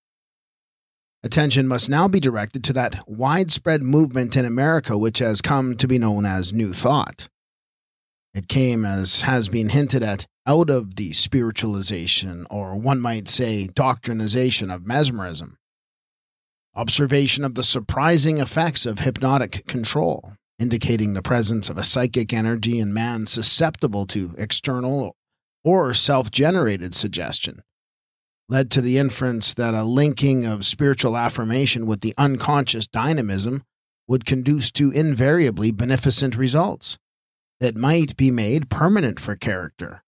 Attention must now be directed to that widespread movement in America which has come to be known as New Thought. It came, as has been hinted at, out of the spiritualization, or one might say doctrinization, of mesmerism. Observation of the surprising effects of hypnotic control, indicating the presence of a psychic energy in man susceptible to external or self-generated suggestion, led to the inference that a linking of spiritual affirmation with the unconscious dynamism would conduce to invariably beneficent results that might be made permanent for character.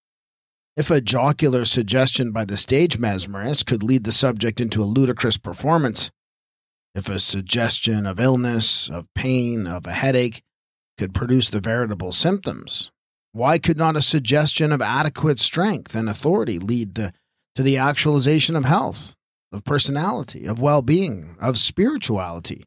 If a jocular suggestion by the stage mesmerist could lead the subject into a ludicrous performance, if a suggestion of illness, of pain, of a headache could produce the veritable symptoms, why could not a suggestion of adequate strength and authority lead the, to the actualization of health, of personality, of well-being, of spirituality?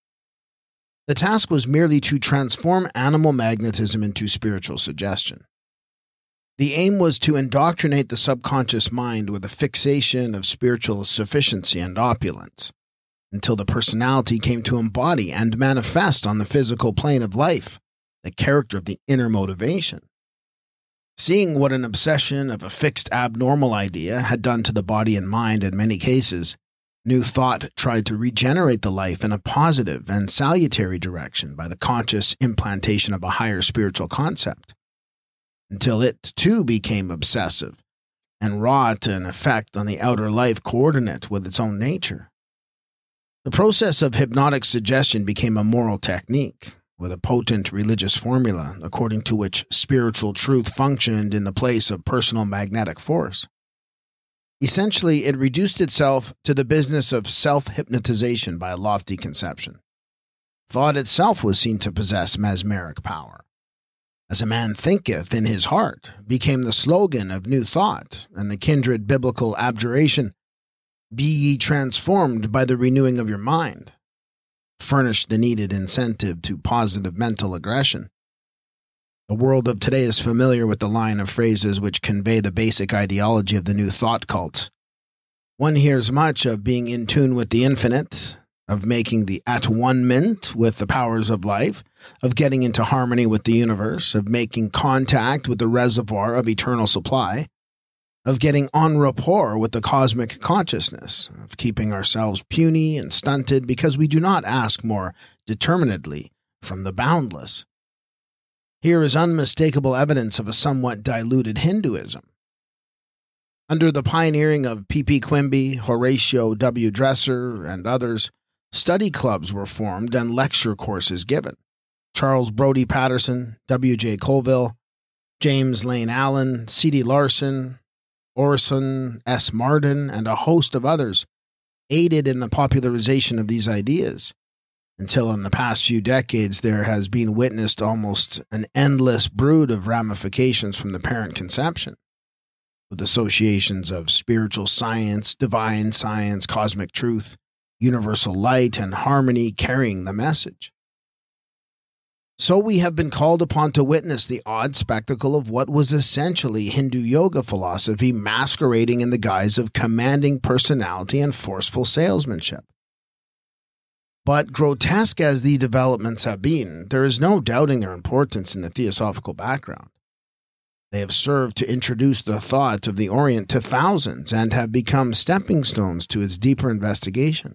The task was merely to transform animal magnetism into spiritual suggestion. The aim was to indoctrinate the subconscious mind with a fixation of spiritual sufficiency and opulence, until the personality came to embody and manifest on the physical plane of life the character of the inner motivation. Seeing what an obsession of a fixed abnormal idea had done to the body and mind in many cases, New Thought tried to regenerate the life in a positive and salutary direction by the conscious implantation of a higher spiritual concept, until it too became obsessive and wrought an effect on the outer life coordinate with its own nature. The process of hypnotic suggestion became a moral technique, with a potent religious formula according to which spiritual truth functioned in the place of personal magnetic force. Essentially, it reduced itself to the business of self-hypnotization by a lofty conception. Thought itself was seen to possess mesmeric power. As a man thinketh in his heart became the slogan of New Thought, and the kindred biblical abjuration, "Be ye transformed by the renewing of your mind," furnished the needed incentive to positive mental aggression. The world of today is familiar with the line of phrases which convey the basic ideology of the New Thought cults. One hears much of being in tune with the infinite, of making the at-one-ment with the powers of life, of getting into harmony with the universe, of making contact with the reservoir of eternal supply, of getting en rapport with the cosmic consciousness, of keeping ourselves puny and stunted because we do not ask more determinedly from the boundless. Here is unmistakable evidence of a somewhat diluted Hinduism. Under the pioneering of P P Quimby, Horatio W. Dresser, and others, study clubs were formed and lecture courses given. Charles Brodie Patterson, W J Colville, James Lane Allen, C D Larson, Orson S. Marden, and a host of others aided in the popularization of these ideas, until in the past few decades there has been witnessed almost an endless brood of ramifications from the parent conception, with associations of spiritual science, divine science, cosmic truth, universal light, and harmony carrying the message. So we have been called upon to witness the odd spectacle of what was essentially Hindu yoga philosophy masquerading in the guise of commanding personality and forceful salesmanship. But grotesque as the developments have been, there is no doubting their importance in the theosophical background. They have served to introduce the thought of the Orient to thousands and have become stepping stones to its deeper investigation.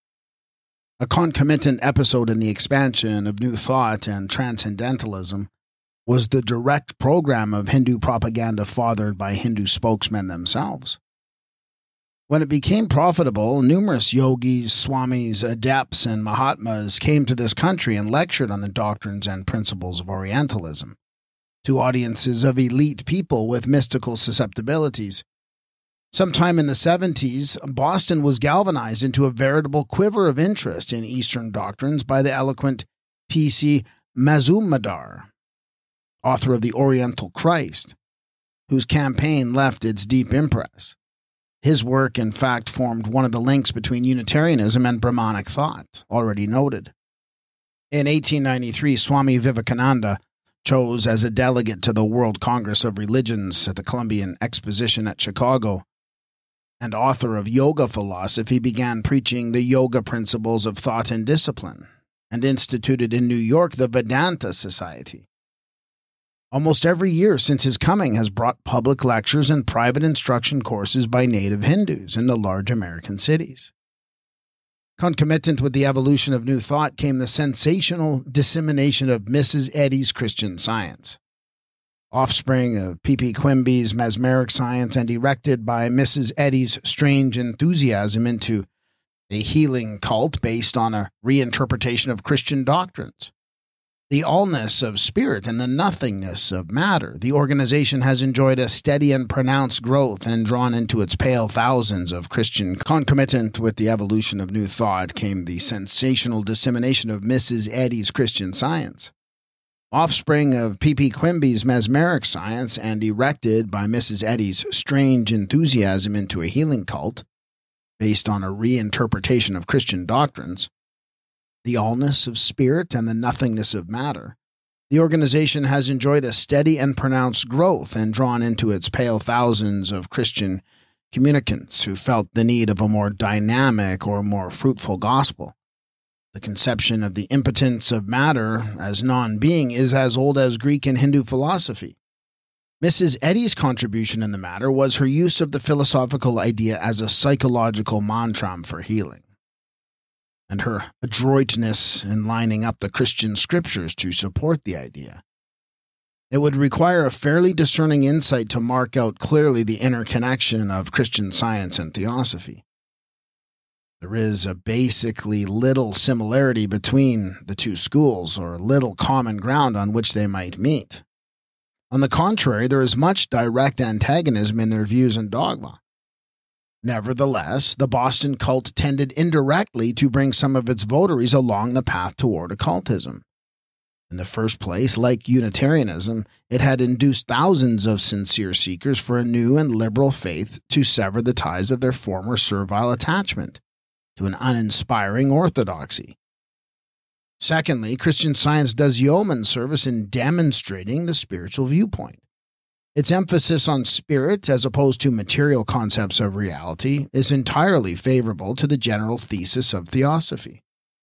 A concomitant episode in the expansion of New Thought and Transcendentalism was the direct program of Hindu propaganda fathered by Hindu spokesmen themselves. When it became profitable, numerous yogis, swamis, adepts, and mahatmas came to this country and lectured on the doctrines and principles of Orientalism to audiences of elite people with mystical susceptibilities. Sometime in the seventies, Boston was galvanized into a veritable quiver of interest in Eastern doctrines by the eloquent P C Mazumdar, author of The Oriental Christ, whose campaign left its deep impress. His work, in fact, formed one of the links between Unitarianism and Brahmanic thought, already noted. In eighteen ninety-three, Swami Vivekananda chose as a delegate to the World Congress of Religions at the Columbian Exposition at Chicago, and author of Yoga Philosophy, began preaching the yoga principles of thought and discipline, and instituted in New York the Vedanta Society. Almost every year since his coming has brought public lectures and private instruction courses by native Hindus in the large American cities. Concomitant with the evolution of New Thought came the sensational dissemination of Missus Eddy's Christian Science. offspring of P P Quimby's mesmeric science and erected by Missus Eddy's strange enthusiasm into a healing cult based on a reinterpretation of Christian doctrines. The allness of spirit and the nothingness of matter, the organization has enjoyed a steady and pronounced growth and drawn into its pale thousands of Christian. Concomitant with the evolution of New Thought came the sensational dissemination of Missus Eddy's Christian Science. Offspring of P P Quimby's mesmeric science and erected by Missus Eddy's strange enthusiasm into a healing cult, based on a reinterpretation of Christian doctrines, the allness of spirit and the nothingness of matter, the organization has enjoyed a steady and pronounced growth and drawn into its pale thousands of Christian communicants who felt the need of a more dynamic or more fruitful gospel. The conception of the impotence of matter as non-being is as old as Greek and Hindu philosophy. Missus Eddy's contribution in the matter was her use of the philosophical idea as a psychological mantram for healing, and her adroitness in lining up the Christian scriptures to support the idea. It would require a fairly discerning insight to mark out clearly the interconnection of Christian Science and Theosophy. There is a basically little similarity between the two schools, or little common ground on which they might meet. On the contrary, there is much direct antagonism in their views and dogma. Nevertheless, the Boston cult tended indirectly to bring some of its votaries along the path toward occultism. In the first place, like Unitarianism, it had induced thousands of sincere seekers for a new and liberal faith to sever the ties of their former servile attachment to an uninspiring orthodoxy. Secondly, Christian Science does yeoman service in demonstrating the spiritual viewpoint. Its emphasis on spirit as opposed to material concepts of reality is entirely favorable to the general thesis of Theosophy.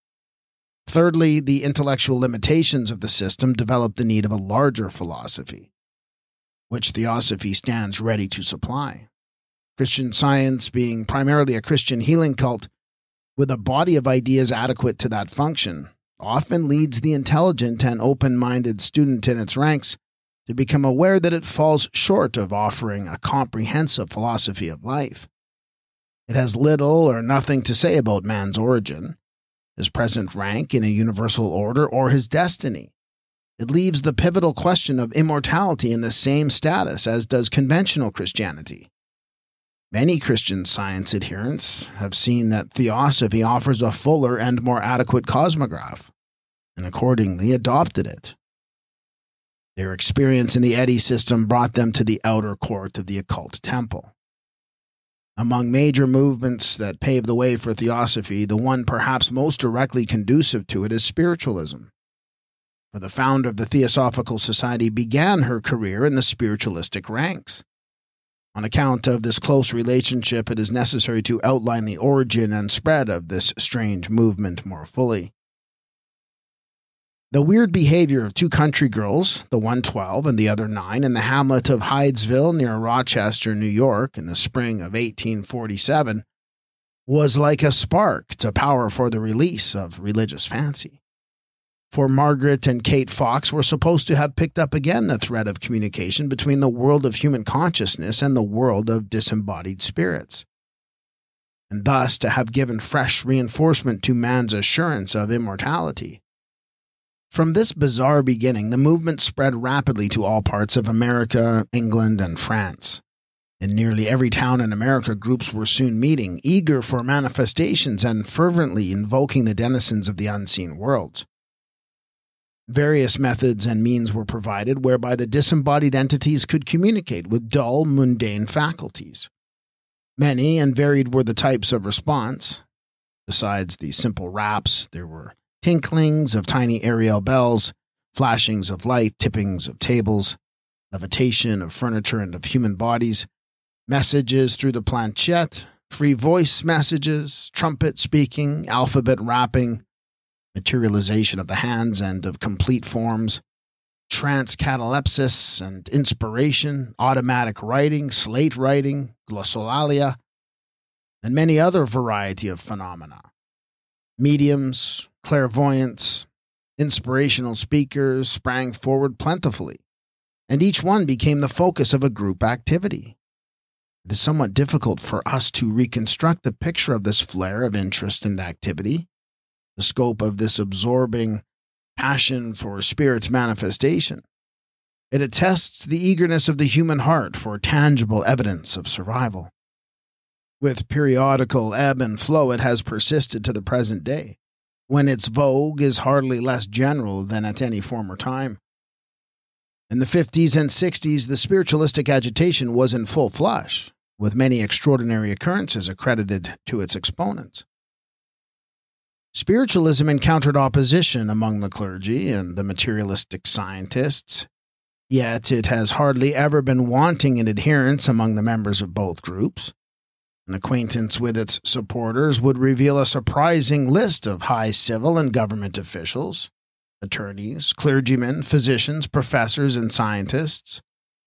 Thirdly, the intellectual limitations of the system develop the need of a larger philosophy, which Theosophy stands ready to supply. Christian Science, being primarily a Christian healing cult, with a body of ideas adequate to that function, often leads the intelligent and open-minded student in its ranks to become aware that it falls short of offering a comprehensive philosophy of life. It has little or nothing to say about man's origin, his present rank in a universal order, or his destiny. It leaves the pivotal question of immortality in the same status as does conventional Christianity. Many Christian Science adherents have seen that Theosophy offers a fuller and more adequate cosmograph, and accordingly adopted it. Their experience in the Eddy system brought them to the outer court of the occult temple. Among major movements that paved the way for Theosophy, the one perhaps most directly conducive to it is spiritualism. For the founder of the Theosophical Society began her career in the spiritualistic ranks. On account of this close relationship, it is necessary to outline the origin and spread of this strange movement more fully. The weird behavior of two country girls, the one twelve and the other nine, in the hamlet of Hydesville near Rochester, New York, in the spring of eighteen forty-seven, was like a spark to power for the release of religious fancy. For Margaret and Kate Fox were supposed to have picked up again the thread of communication between the world of human consciousness and the world of disembodied spirits, and thus to have given fresh reinforcement to man's assurance of immortality. From this bizarre beginning, the movement spread rapidly to all parts of America, England, and France. In nearly every town in America, groups were soon meeting, eager for manifestations and fervently invoking the denizens of the unseen worlds. Various methods and means were provided whereby the disembodied entities could communicate with dull, mundane faculties. Many and varied were the types of response. Besides the simple raps, there were tinklings of tiny Ariel bells, flashings of light, tippings of tables, levitation of furniture and of human bodies, messages through the planchette, free voice messages, trumpet speaking, alphabet rapping, materialization of the hands and of complete forms, trance catalepsis and inspiration, automatic writing, slate writing, glossolalia, and many other variety of phenomena. Mediums, clairvoyants, inspirational speakers sprang forward plentifully, and each one became the focus of a group activity. It is somewhat difficult for us to reconstruct the picture of this flare of interest and activity, the scope of this absorbing passion for spirit manifestation. It attests the eagerness of the human heart for tangible evidence of survival. With periodical ebb and flow, it has persisted to the present day, when its vogue is hardly less general than at any former time. In the fifties and sixties, the spiritualistic agitation was in full flush, with many extraordinary occurrences accredited to its exponents. Spiritualism encountered opposition among the clergy and the materialistic scientists, yet it has hardly ever been wanting in adherence among the members of both groups. An acquaintance with its supporters would reveal a surprising list of high civil and government officials, attorneys, clergymen, physicians, professors, and scientists.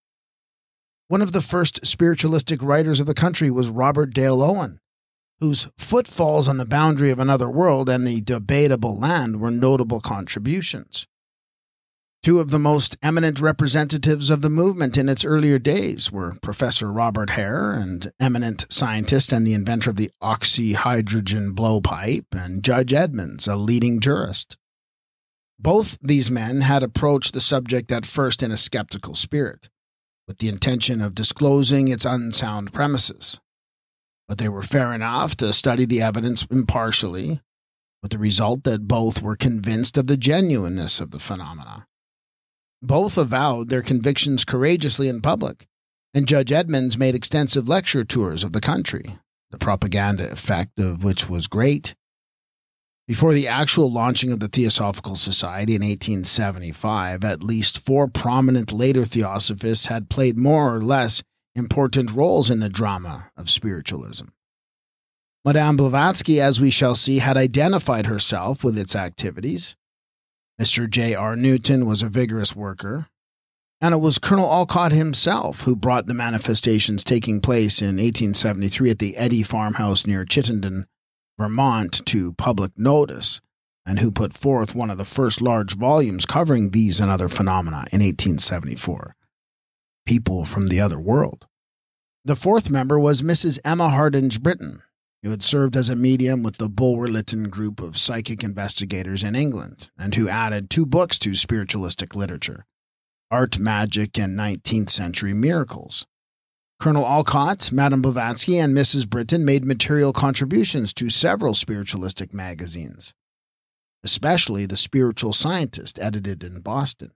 One of the first spiritualistic writers of the country was Robert Dale Owen, whose Footfalls on the Boundary of Another World and The Debatable Land were notable contributions. Two of the most eminent representatives of the movement in its earlier days were Professor Robert Hare, an eminent scientist and the inventor of the oxyhydrogen blowpipe, and Judge Edmonds, a leading jurist. Both these men had approached the subject at first in a skeptical spirit, with the intention of disclosing its unsound premises. But they were fair enough to study the evidence impartially, with the result that both were convinced of the genuineness of the phenomena. Both avowed their convictions courageously in public, and Judge Edmonds made extensive lecture tours of the country, the propaganda effect of which was great. Before the actual launching of the Theosophical Society in eighteen seventy-five, at least four prominent later theosophists had played more or less important roles in the drama of spiritualism. Madame Blavatsky, as we shall see, had identified herself with its activities. Mister J R Newton was a vigorous worker, and it was Colonel Olcott himself who brought the manifestations taking place in eighteen seventy-three at the Eddy farmhouse near Chittenden, Vermont, to public notice, and who put forth one of the first large volumes covering these and other phenomena in eighteen seventy-four, People from the Other World. The fourth member was Missus Emma Hardinge Britten, who had served as a medium with the Bulwer-Lytton group of psychic investigators in England, and who added two books to spiritualistic literature, Art, Magic, and nineteenth Century Miracles. Colonel Olcott, Madame Blavatsky, and Missus Britten made material contributions to several spiritualistic magazines, especially The Spiritual Scientist, edited in Boston.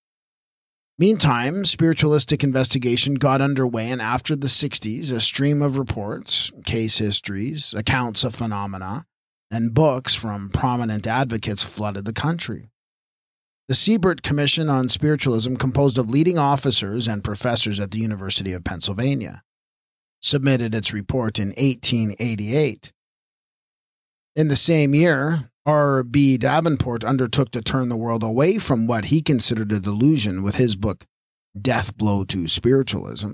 Meantime, spiritualistic investigation got underway, and after the sixties, a stream of reports, case histories, accounts of phenomena, and books from prominent advocates flooded the country. The Siebert Commission on Spiritualism, composed of leading officers and professors at the University of Pennsylvania, submitted its report in eighteen eighty-eight. In the same year, R B Davenport undertook to turn the world away from what he considered a delusion with his book, Death Blow to Spiritualism,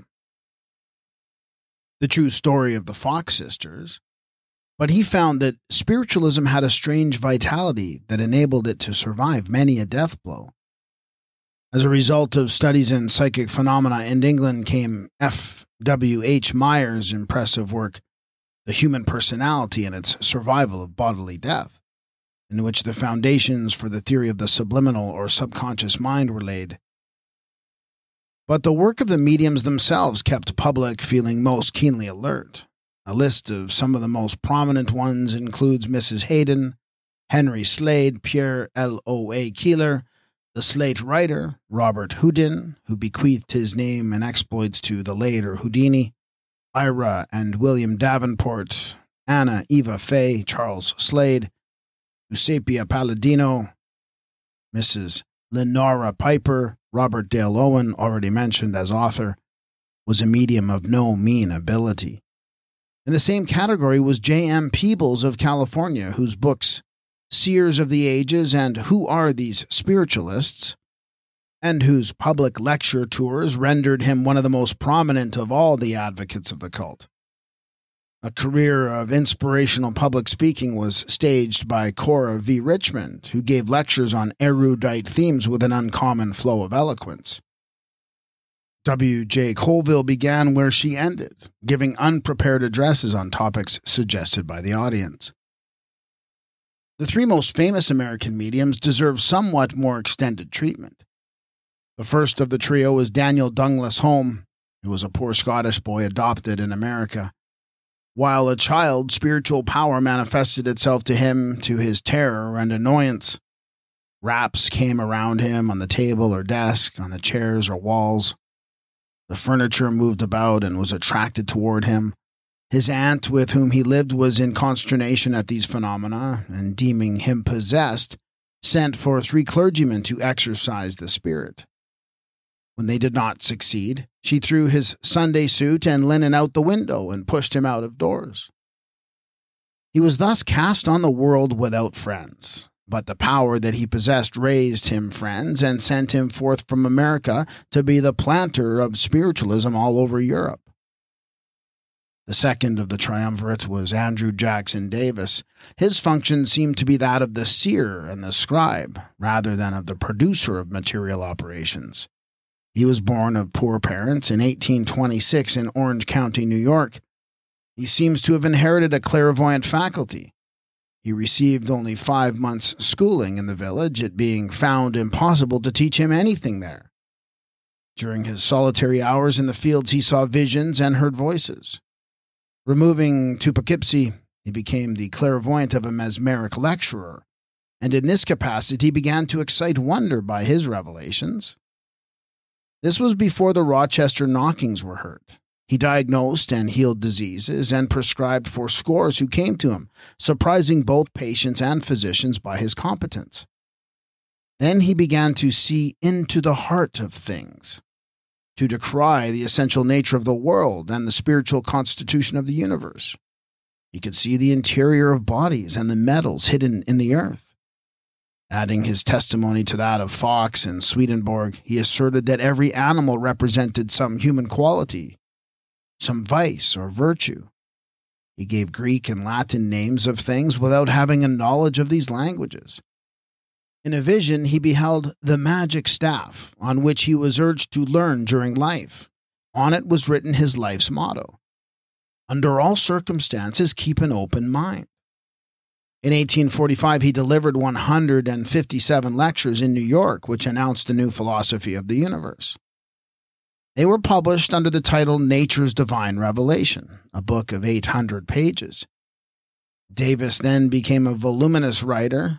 The True Story of the Fox Sisters, but he found that spiritualism had a strange vitality that enabled it to survive many a death blow. As a result of studies in psychic phenomena in England came F W H Myers' impressive work, The Human Personality and Its Survival of Bodily Death, in which the foundations for the theory of the subliminal or subconscious mind were laid. But the work of the mediums themselves kept public feeling most keenly alert. A list of some of the most prominent ones includes Missus Hayden, Henry Slade, Pierre L O A Keeler, the Slate writer, Robert Houdin, who bequeathed his name and exploits to the later Houdini, Ira and William Davenport, Anna Eva Fay, Charles Slade, Eusapia Palladino, Missus Lenora Piper, Robert Dale Owen, already mentioned as author, was a medium of no mean ability. In the same category was J M Peebles of California, whose books Seers of the Ages and Who Are These Spiritualists, and whose public lecture tours rendered him one of the most prominent of all the advocates of the cult. A career of inspirational public speaking was staged by Cora V. Richmond, who gave lectures on erudite themes with an uncommon flow of eloquence. W J Colville began where she ended, giving unprepared addresses on topics suggested by the audience. The three most famous American mediums deserve somewhat more extended treatment. The first of the trio was Daniel Douglas Home, who was a poor Scottish boy adopted in America. While a child, spiritual power manifested itself to him to his terror and annoyance. Raps came around him on the table or desk, on the chairs or walls. The furniture moved about and was attracted toward him. His aunt, with whom he lived, was in consternation at these phenomena, and deeming him possessed, sent for three clergymen to exorcise the spirit. When they did not succeed, she threw his Sunday suit and linen out the window and pushed him out of doors. He was thus cast on the world without friends. But the power that he possessed raised him friends and sent him forth from America to be the planter of spiritualism all over Europe. The second of the triumvirate was Andrew Jackson Davis. His function seemed to be that of the seer and the scribe, rather than of the producer of material operations. He was born of poor parents in eighteen twenty-six in Orange County, New York. He seems to have inherited a clairvoyant faculty. He received only five months' schooling in the village, it being found impossible to teach him anything there. During his solitary hours in the fields, he saw visions and heard voices. Removing to Poughkeepsie, he became the clairvoyant of a mesmeric lecturer, and in this capacity began to excite wonder by his revelations. This was before the Rochester knockings were heard. He diagnosed and healed diseases and prescribed for scores who came to him, surprising both patients and physicians by his competence. Then he began to see into the heart of things, to decry the essential nature of the world and the spiritual constitution of the universe. He could see the interior of bodies and the metals hidden in the earth. Adding his testimony to that of Fox and Swedenborg, he asserted that every animal represented some human quality, some vice or virtue. He gave Greek and Latin names of things without having a knowledge of these languages. In a vision, he beheld the magic staff, on which he was urged to learn during life. On it was written his life's motto: under all circumstances, keep an open mind. In eighteen forty-five, he delivered one hundred fifty-seven lectures in New York, which announced the new philosophy of the universe. They were published under the title Nature's Divine Revelation, a book of eight hundred pages. Davis then became a voluminous writer.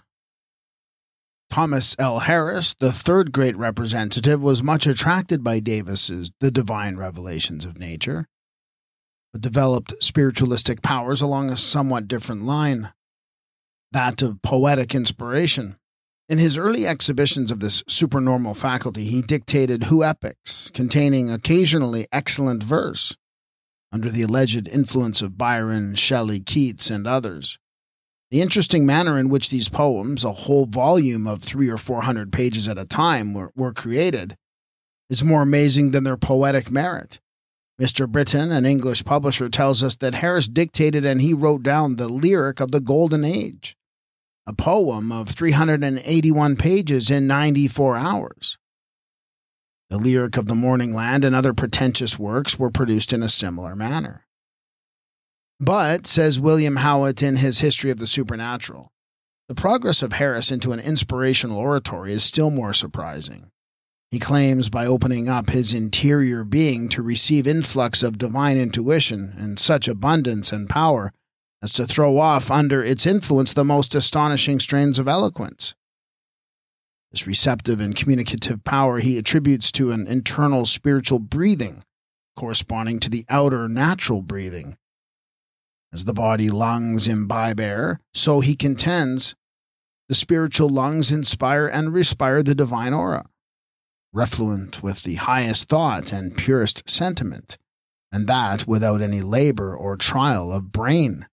Thomas L. Harris, the third great representative, was much attracted by Davis's The Divine Revelations of Nature, but developed spiritualistic powers along a somewhat different line, that of poetic inspiration. In his early exhibitions of this supernormal faculty, he dictated Who epics, containing occasionally excellent verse, under the alleged influence of Byron, Shelley, Keats, and others. The interesting manner in which these poems, a whole volume of three or four hundred pages at a time, were, were created, is more amazing than their poetic merit. Mister Britton, an English publisher, tells us that Harris dictated and he wrote down the lyric of the Golden Age, a poem of three hundred eighty-one pages in ninety-four hours. The lyric of the Morning Land and other pretentious works were produced in a similar manner. But, says William Howitt in his History of the Supernatural, the progress of Harris into an inspirational oratory is still more surprising. He claims by opening up his interior being to receive influx of divine intuition in such abundance and power as to throw off under its influence the most astonishing strains of eloquence. This receptive and communicative power he attributes to an internal spiritual breathing, corresponding to the outer natural breathing. As the body lungs imbibe air, so he contends, the spiritual lungs inspire and respire the divine aura, refluent with the highest thought and purest sentiment, and that without any labor or trial of brain.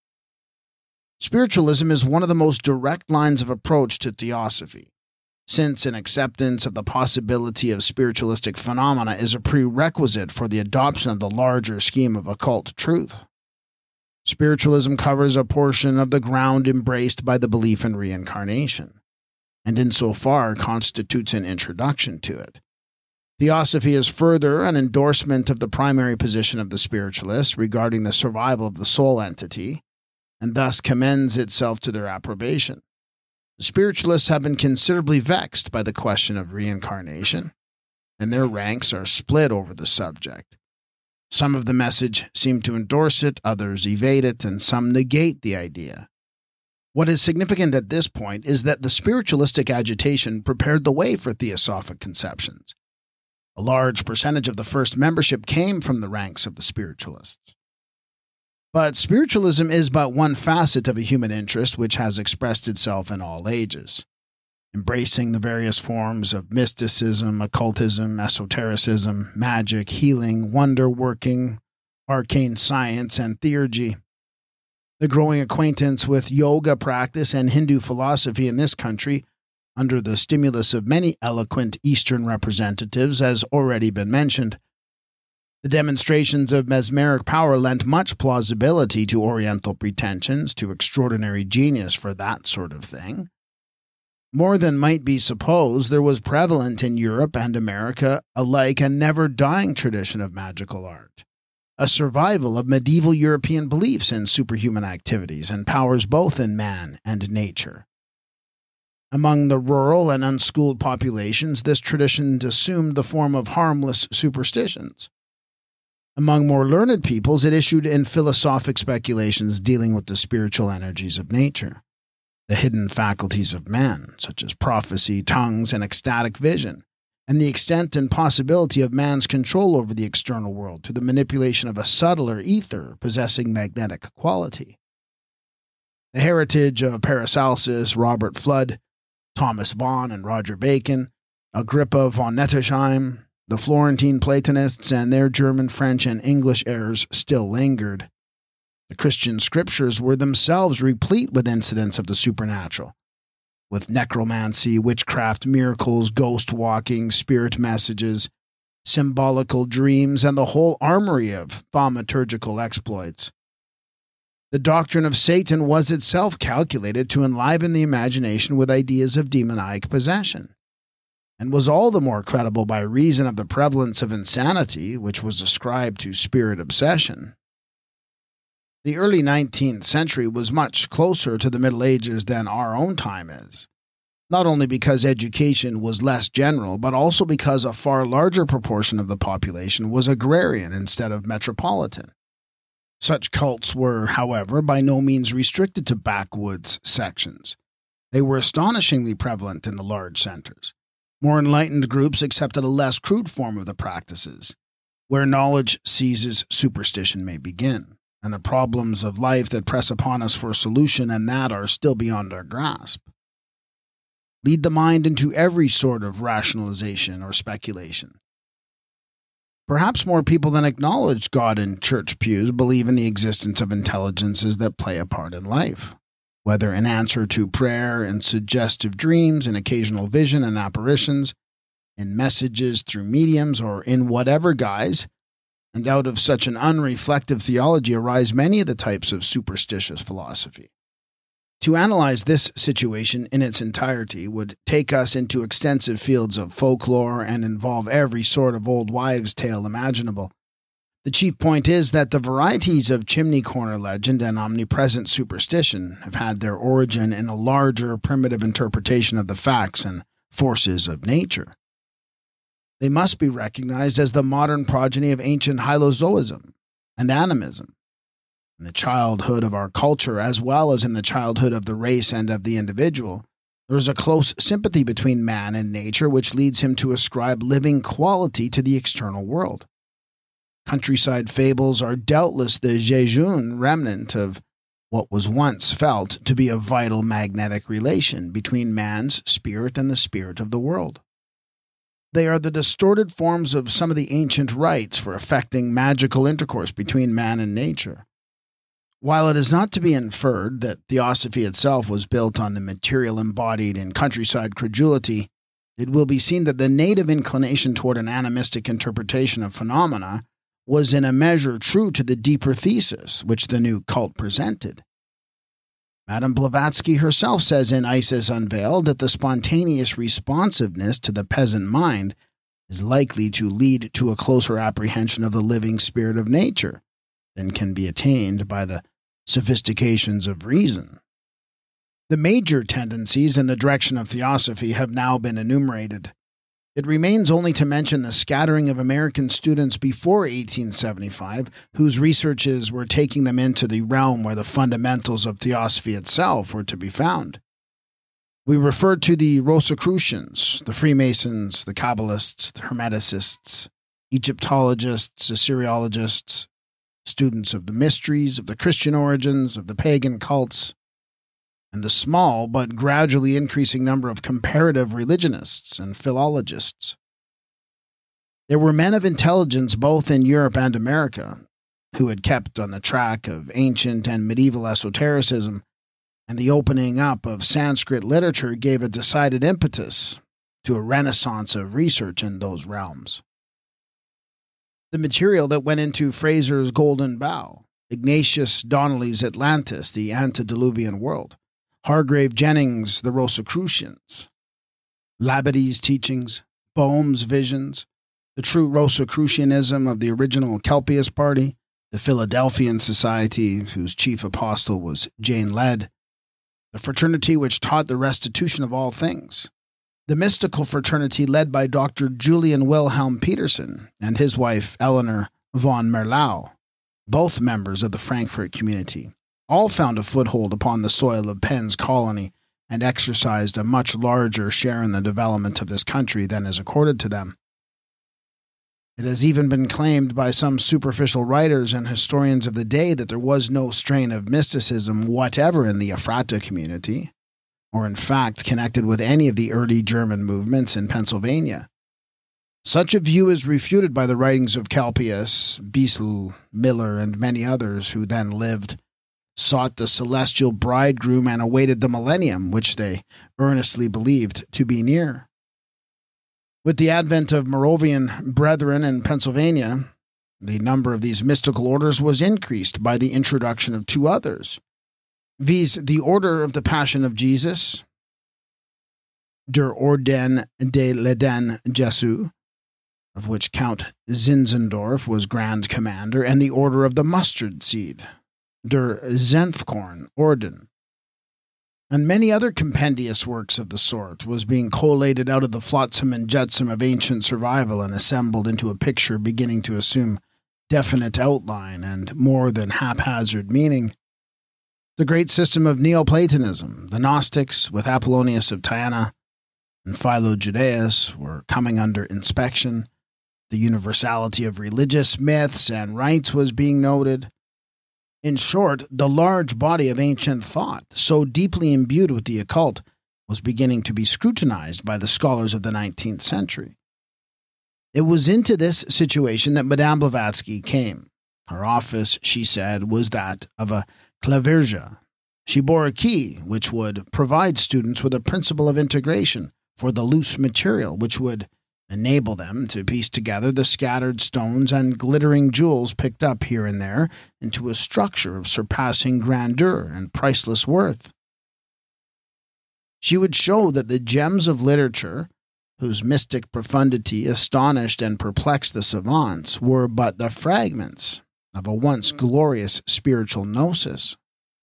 Spiritualism is one of the most direct lines of approach to theosophy, since an acceptance of the possibility of spiritualistic phenomena is a prerequisite for the adoption of the larger scheme of occult truth. Spiritualism covers a portion of the ground embraced by the belief in reincarnation, and insofar constitutes an introduction to it. Theosophy is further an endorsement of the primary position of the spiritualists regarding the survival of the soul entity, and thus commends itself to their approbation. The spiritualists have been considerably vexed by the question of reincarnation, and their ranks are split over the subject. Some of the message seem to endorse it, others evade it, and some negate the idea. What is significant at this point is that the spiritualistic agitation prepared the way for theosophic conceptions. A large percentage of the first membership came from the ranks of the spiritualists. But spiritualism is but one facet of a human interest which has expressed itself in all ages, embracing the various forms of mysticism, occultism, esotericism, magic, healing, wonder-working, arcane science, and theurgy. The growing acquaintance with yoga practice and Hindu philosophy in this country, under the stimulus of many eloquent Eastern representatives, has already been mentioned. The demonstrations of mesmeric power lent much plausibility to Oriental pretensions to extraordinary genius for that sort of thing. More than might be supposed, there was prevalent in Europe and America alike a never-dying tradition of magical art, a survival of medieval European beliefs in superhuman activities and powers both in man and nature. Among the rural and unschooled populations, this tradition assumed the form of harmless superstitions. Among more learned peoples, it issued in philosophic speculations dealing with the spiritual energies of nature, the hidden faculties of man, such as prophecy, tongues, and ecstatic vision, and the extent and possibility of man's control over the external world to the manipulation of a subtler ether possessing magnetic quality. The heritage of Paracelsus, Robert Fludd, Thomas Vaughan and Roger Bacon, Agrippa von Nettesheim, the Florentine Platonists, and their German, French, and English heirs still lingered. The Christian scriptures were themselves replete with incidents of the supernatural, with necromancy, witchcraft, miracles, ghost walking, spirit messages, symbolical dreams, and the whole armory of thaumaturgical exploits. The doctrine of Satan was itself calculated to enliven the imagination with ideas of demoniac possession, and was all the more credible by reason of the prevalence of insanity which was ascribed to spirit obsession. The early nineteenth century was much closer to the Middle Ages than our own time is, not only because education was less general, but also because a far larger proportion of the population was agrarian instead of metropolitan. Such cults were, however, by no means restricted to backwoods sections. They were astonishingly prevalent in the large centers. More enlightened groups accepted a less crude form of the practices. Where knowledge ceases, superstition may begin, and the problems of life that press upon us for solution and that are still beyond our grasp lead the mind into every sort of rationalization or speculation. Perhaps more people than acknowledge God in church pews believe in the existence of intelligences that play a part in life, whether in answer to prayer and suggestive dreams, in occasional vision and apparitions, in messages through mediums, or in whatever guise, and out of such an unreflective theology arise many of the types of superstitious philosophy. To analyze this situation in its entirety would take us into extensive fields of folklore and involve every sort of old wives' tale imaginable. The chief point is that the varieties of chimney corner legend and omnipresent superstition have had their origin in a larger primitive interpretation of the facts and forces of nature. They must be recognized as the modern progeny of ancient hylozoism and animism. In the childhood of our culture, as well as in the childhood of the race and of the individual, there is a close sympathy between man and nature which leads him to ascribe living quality to the external world. Countryside fables are doubtless the jejune remnant of what was once felt to be a vital magnetic relation between man's spirit and the spirit of the world. They are the distorted forms of some of the ancient rites for effecting magical intercourse between man and nature. While it is not to be inferred that theosophy itself was built on the material embodied in countryside credulity, it will be seen that the native inclination toward an animistic interpretation of phenomena was in a measure true to the deeper thesis which the new cult presented. Madame Blavatsky herself says in Isis Unveiled that the spontaneous responsiveness to the peasant mind is likely to lead to a closer apprehension of the living spirit of nature than can be attained by the sophistications of reason. The major tendencies in the direction of theosophy have now been enumerated. It remains only to mention the scattering of American students before eighteen seventy-five, whose researches were taking them into the realm where the fundamentals of theosophy itself were to be found. We refer to the Rosicrucians, the Freemasons, the Kabbalists, the Hermeticists, Egyptologists, Assyriologists, students of the mysteries, of the Christian origins, of the pagan cults, and the small but gradually increasing number of comparative religionists and philologists. There were men of intelligence both in Europe and America who had kept on the track of ancient and medieval esotericism, and the opening up of Sanskrit literature gave a decided impetus to a renaissance of research in those realms. The material that went into Fraser's Golden Bough, Ignatius Donnelly's Atlantis, the Antediluvian World, Hargrave Jennings' The Rosicrucians, Labade's teachings, Boehm's visions, the true Rosicrucianism of the original Kelpius Party, the Philadelphian Society, whose chief apostle was Jane Lead, the fraternity which taught the restitution of all things, the mystical fraternity led by Doctor Julian Wilhelm Peterson and his wife Eleanor von Merlau, both members of the Frankfurt community, all found a foothold upon the soil of Penn's colony and exercised a much larger share in the development of this country than is accorded to them. It has even been claimed by some superficial writers and historians of the day that there was no strain of mysticism whatever in the Ephrata community, or in fact connected with any of the early German movements in Pennsylvania. Such a view is refuted by the writings of Kelpius, Biesel, Miller, and many others who then lived, sought the celestial bridegroom, and awaited the millennium, which they earnestly believed to be near. With the advent of Moravian brethren in Pennsylvania, the number of these mystical orders was increased by the introduction of two others, viz. The Order of the Passion of Jesus, Der Orden de l'Eden Jesu, of which Count Zinzendorf was Grand Commander, and the Order of the Mustard Seed, Der Senfkorn Orden, and many other compendious works of the sort was being collated out of the flotsam and jetsam of ancient survival and assembled into a picture beginning to assume definite outline and more than haphazard meaning. The great system of Neoplatonism, the Gnostics, with Apollonius of Tyana and Philo Judaeus, were coming under inspection. The universality of religious myths and rites was being noted. In short, the large body of ancient thought, so deeply imbued with the occult, was beginning to be scrutinized by the scholars of the nineteenth century. It was into this situation that Madame Blavatsky came. Her office, she said, was that of a clavirja. She bore a key which would provide students with a principle of integration for the loose material, which would enable them to piece together the scattered stones and glittering jewels picked up here and there into a structure of surpassing grandeur and priceless worth. She would show that the gems of literature, whose mystic profundity astonished and perplexed the savants, were but the fragments of a once glorious spiritual gnosis.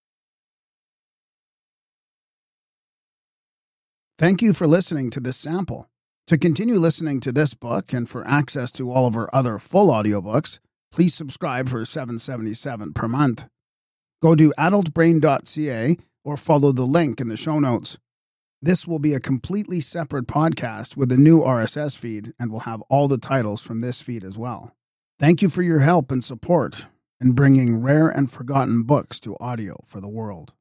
Thank you for listening to this sample. To continue listening to this book and for access to all of our other full audiobooks, please subscribe for seven dollars and seventy-seven cents per month. Go to adult brain dot c a or follow the link in the show notes. This will be a completely separate podcast with a new R S S feed and will have all the titles from this feed as well. Thank you for your help and support in bringing rare and forgotten books to audio for the world.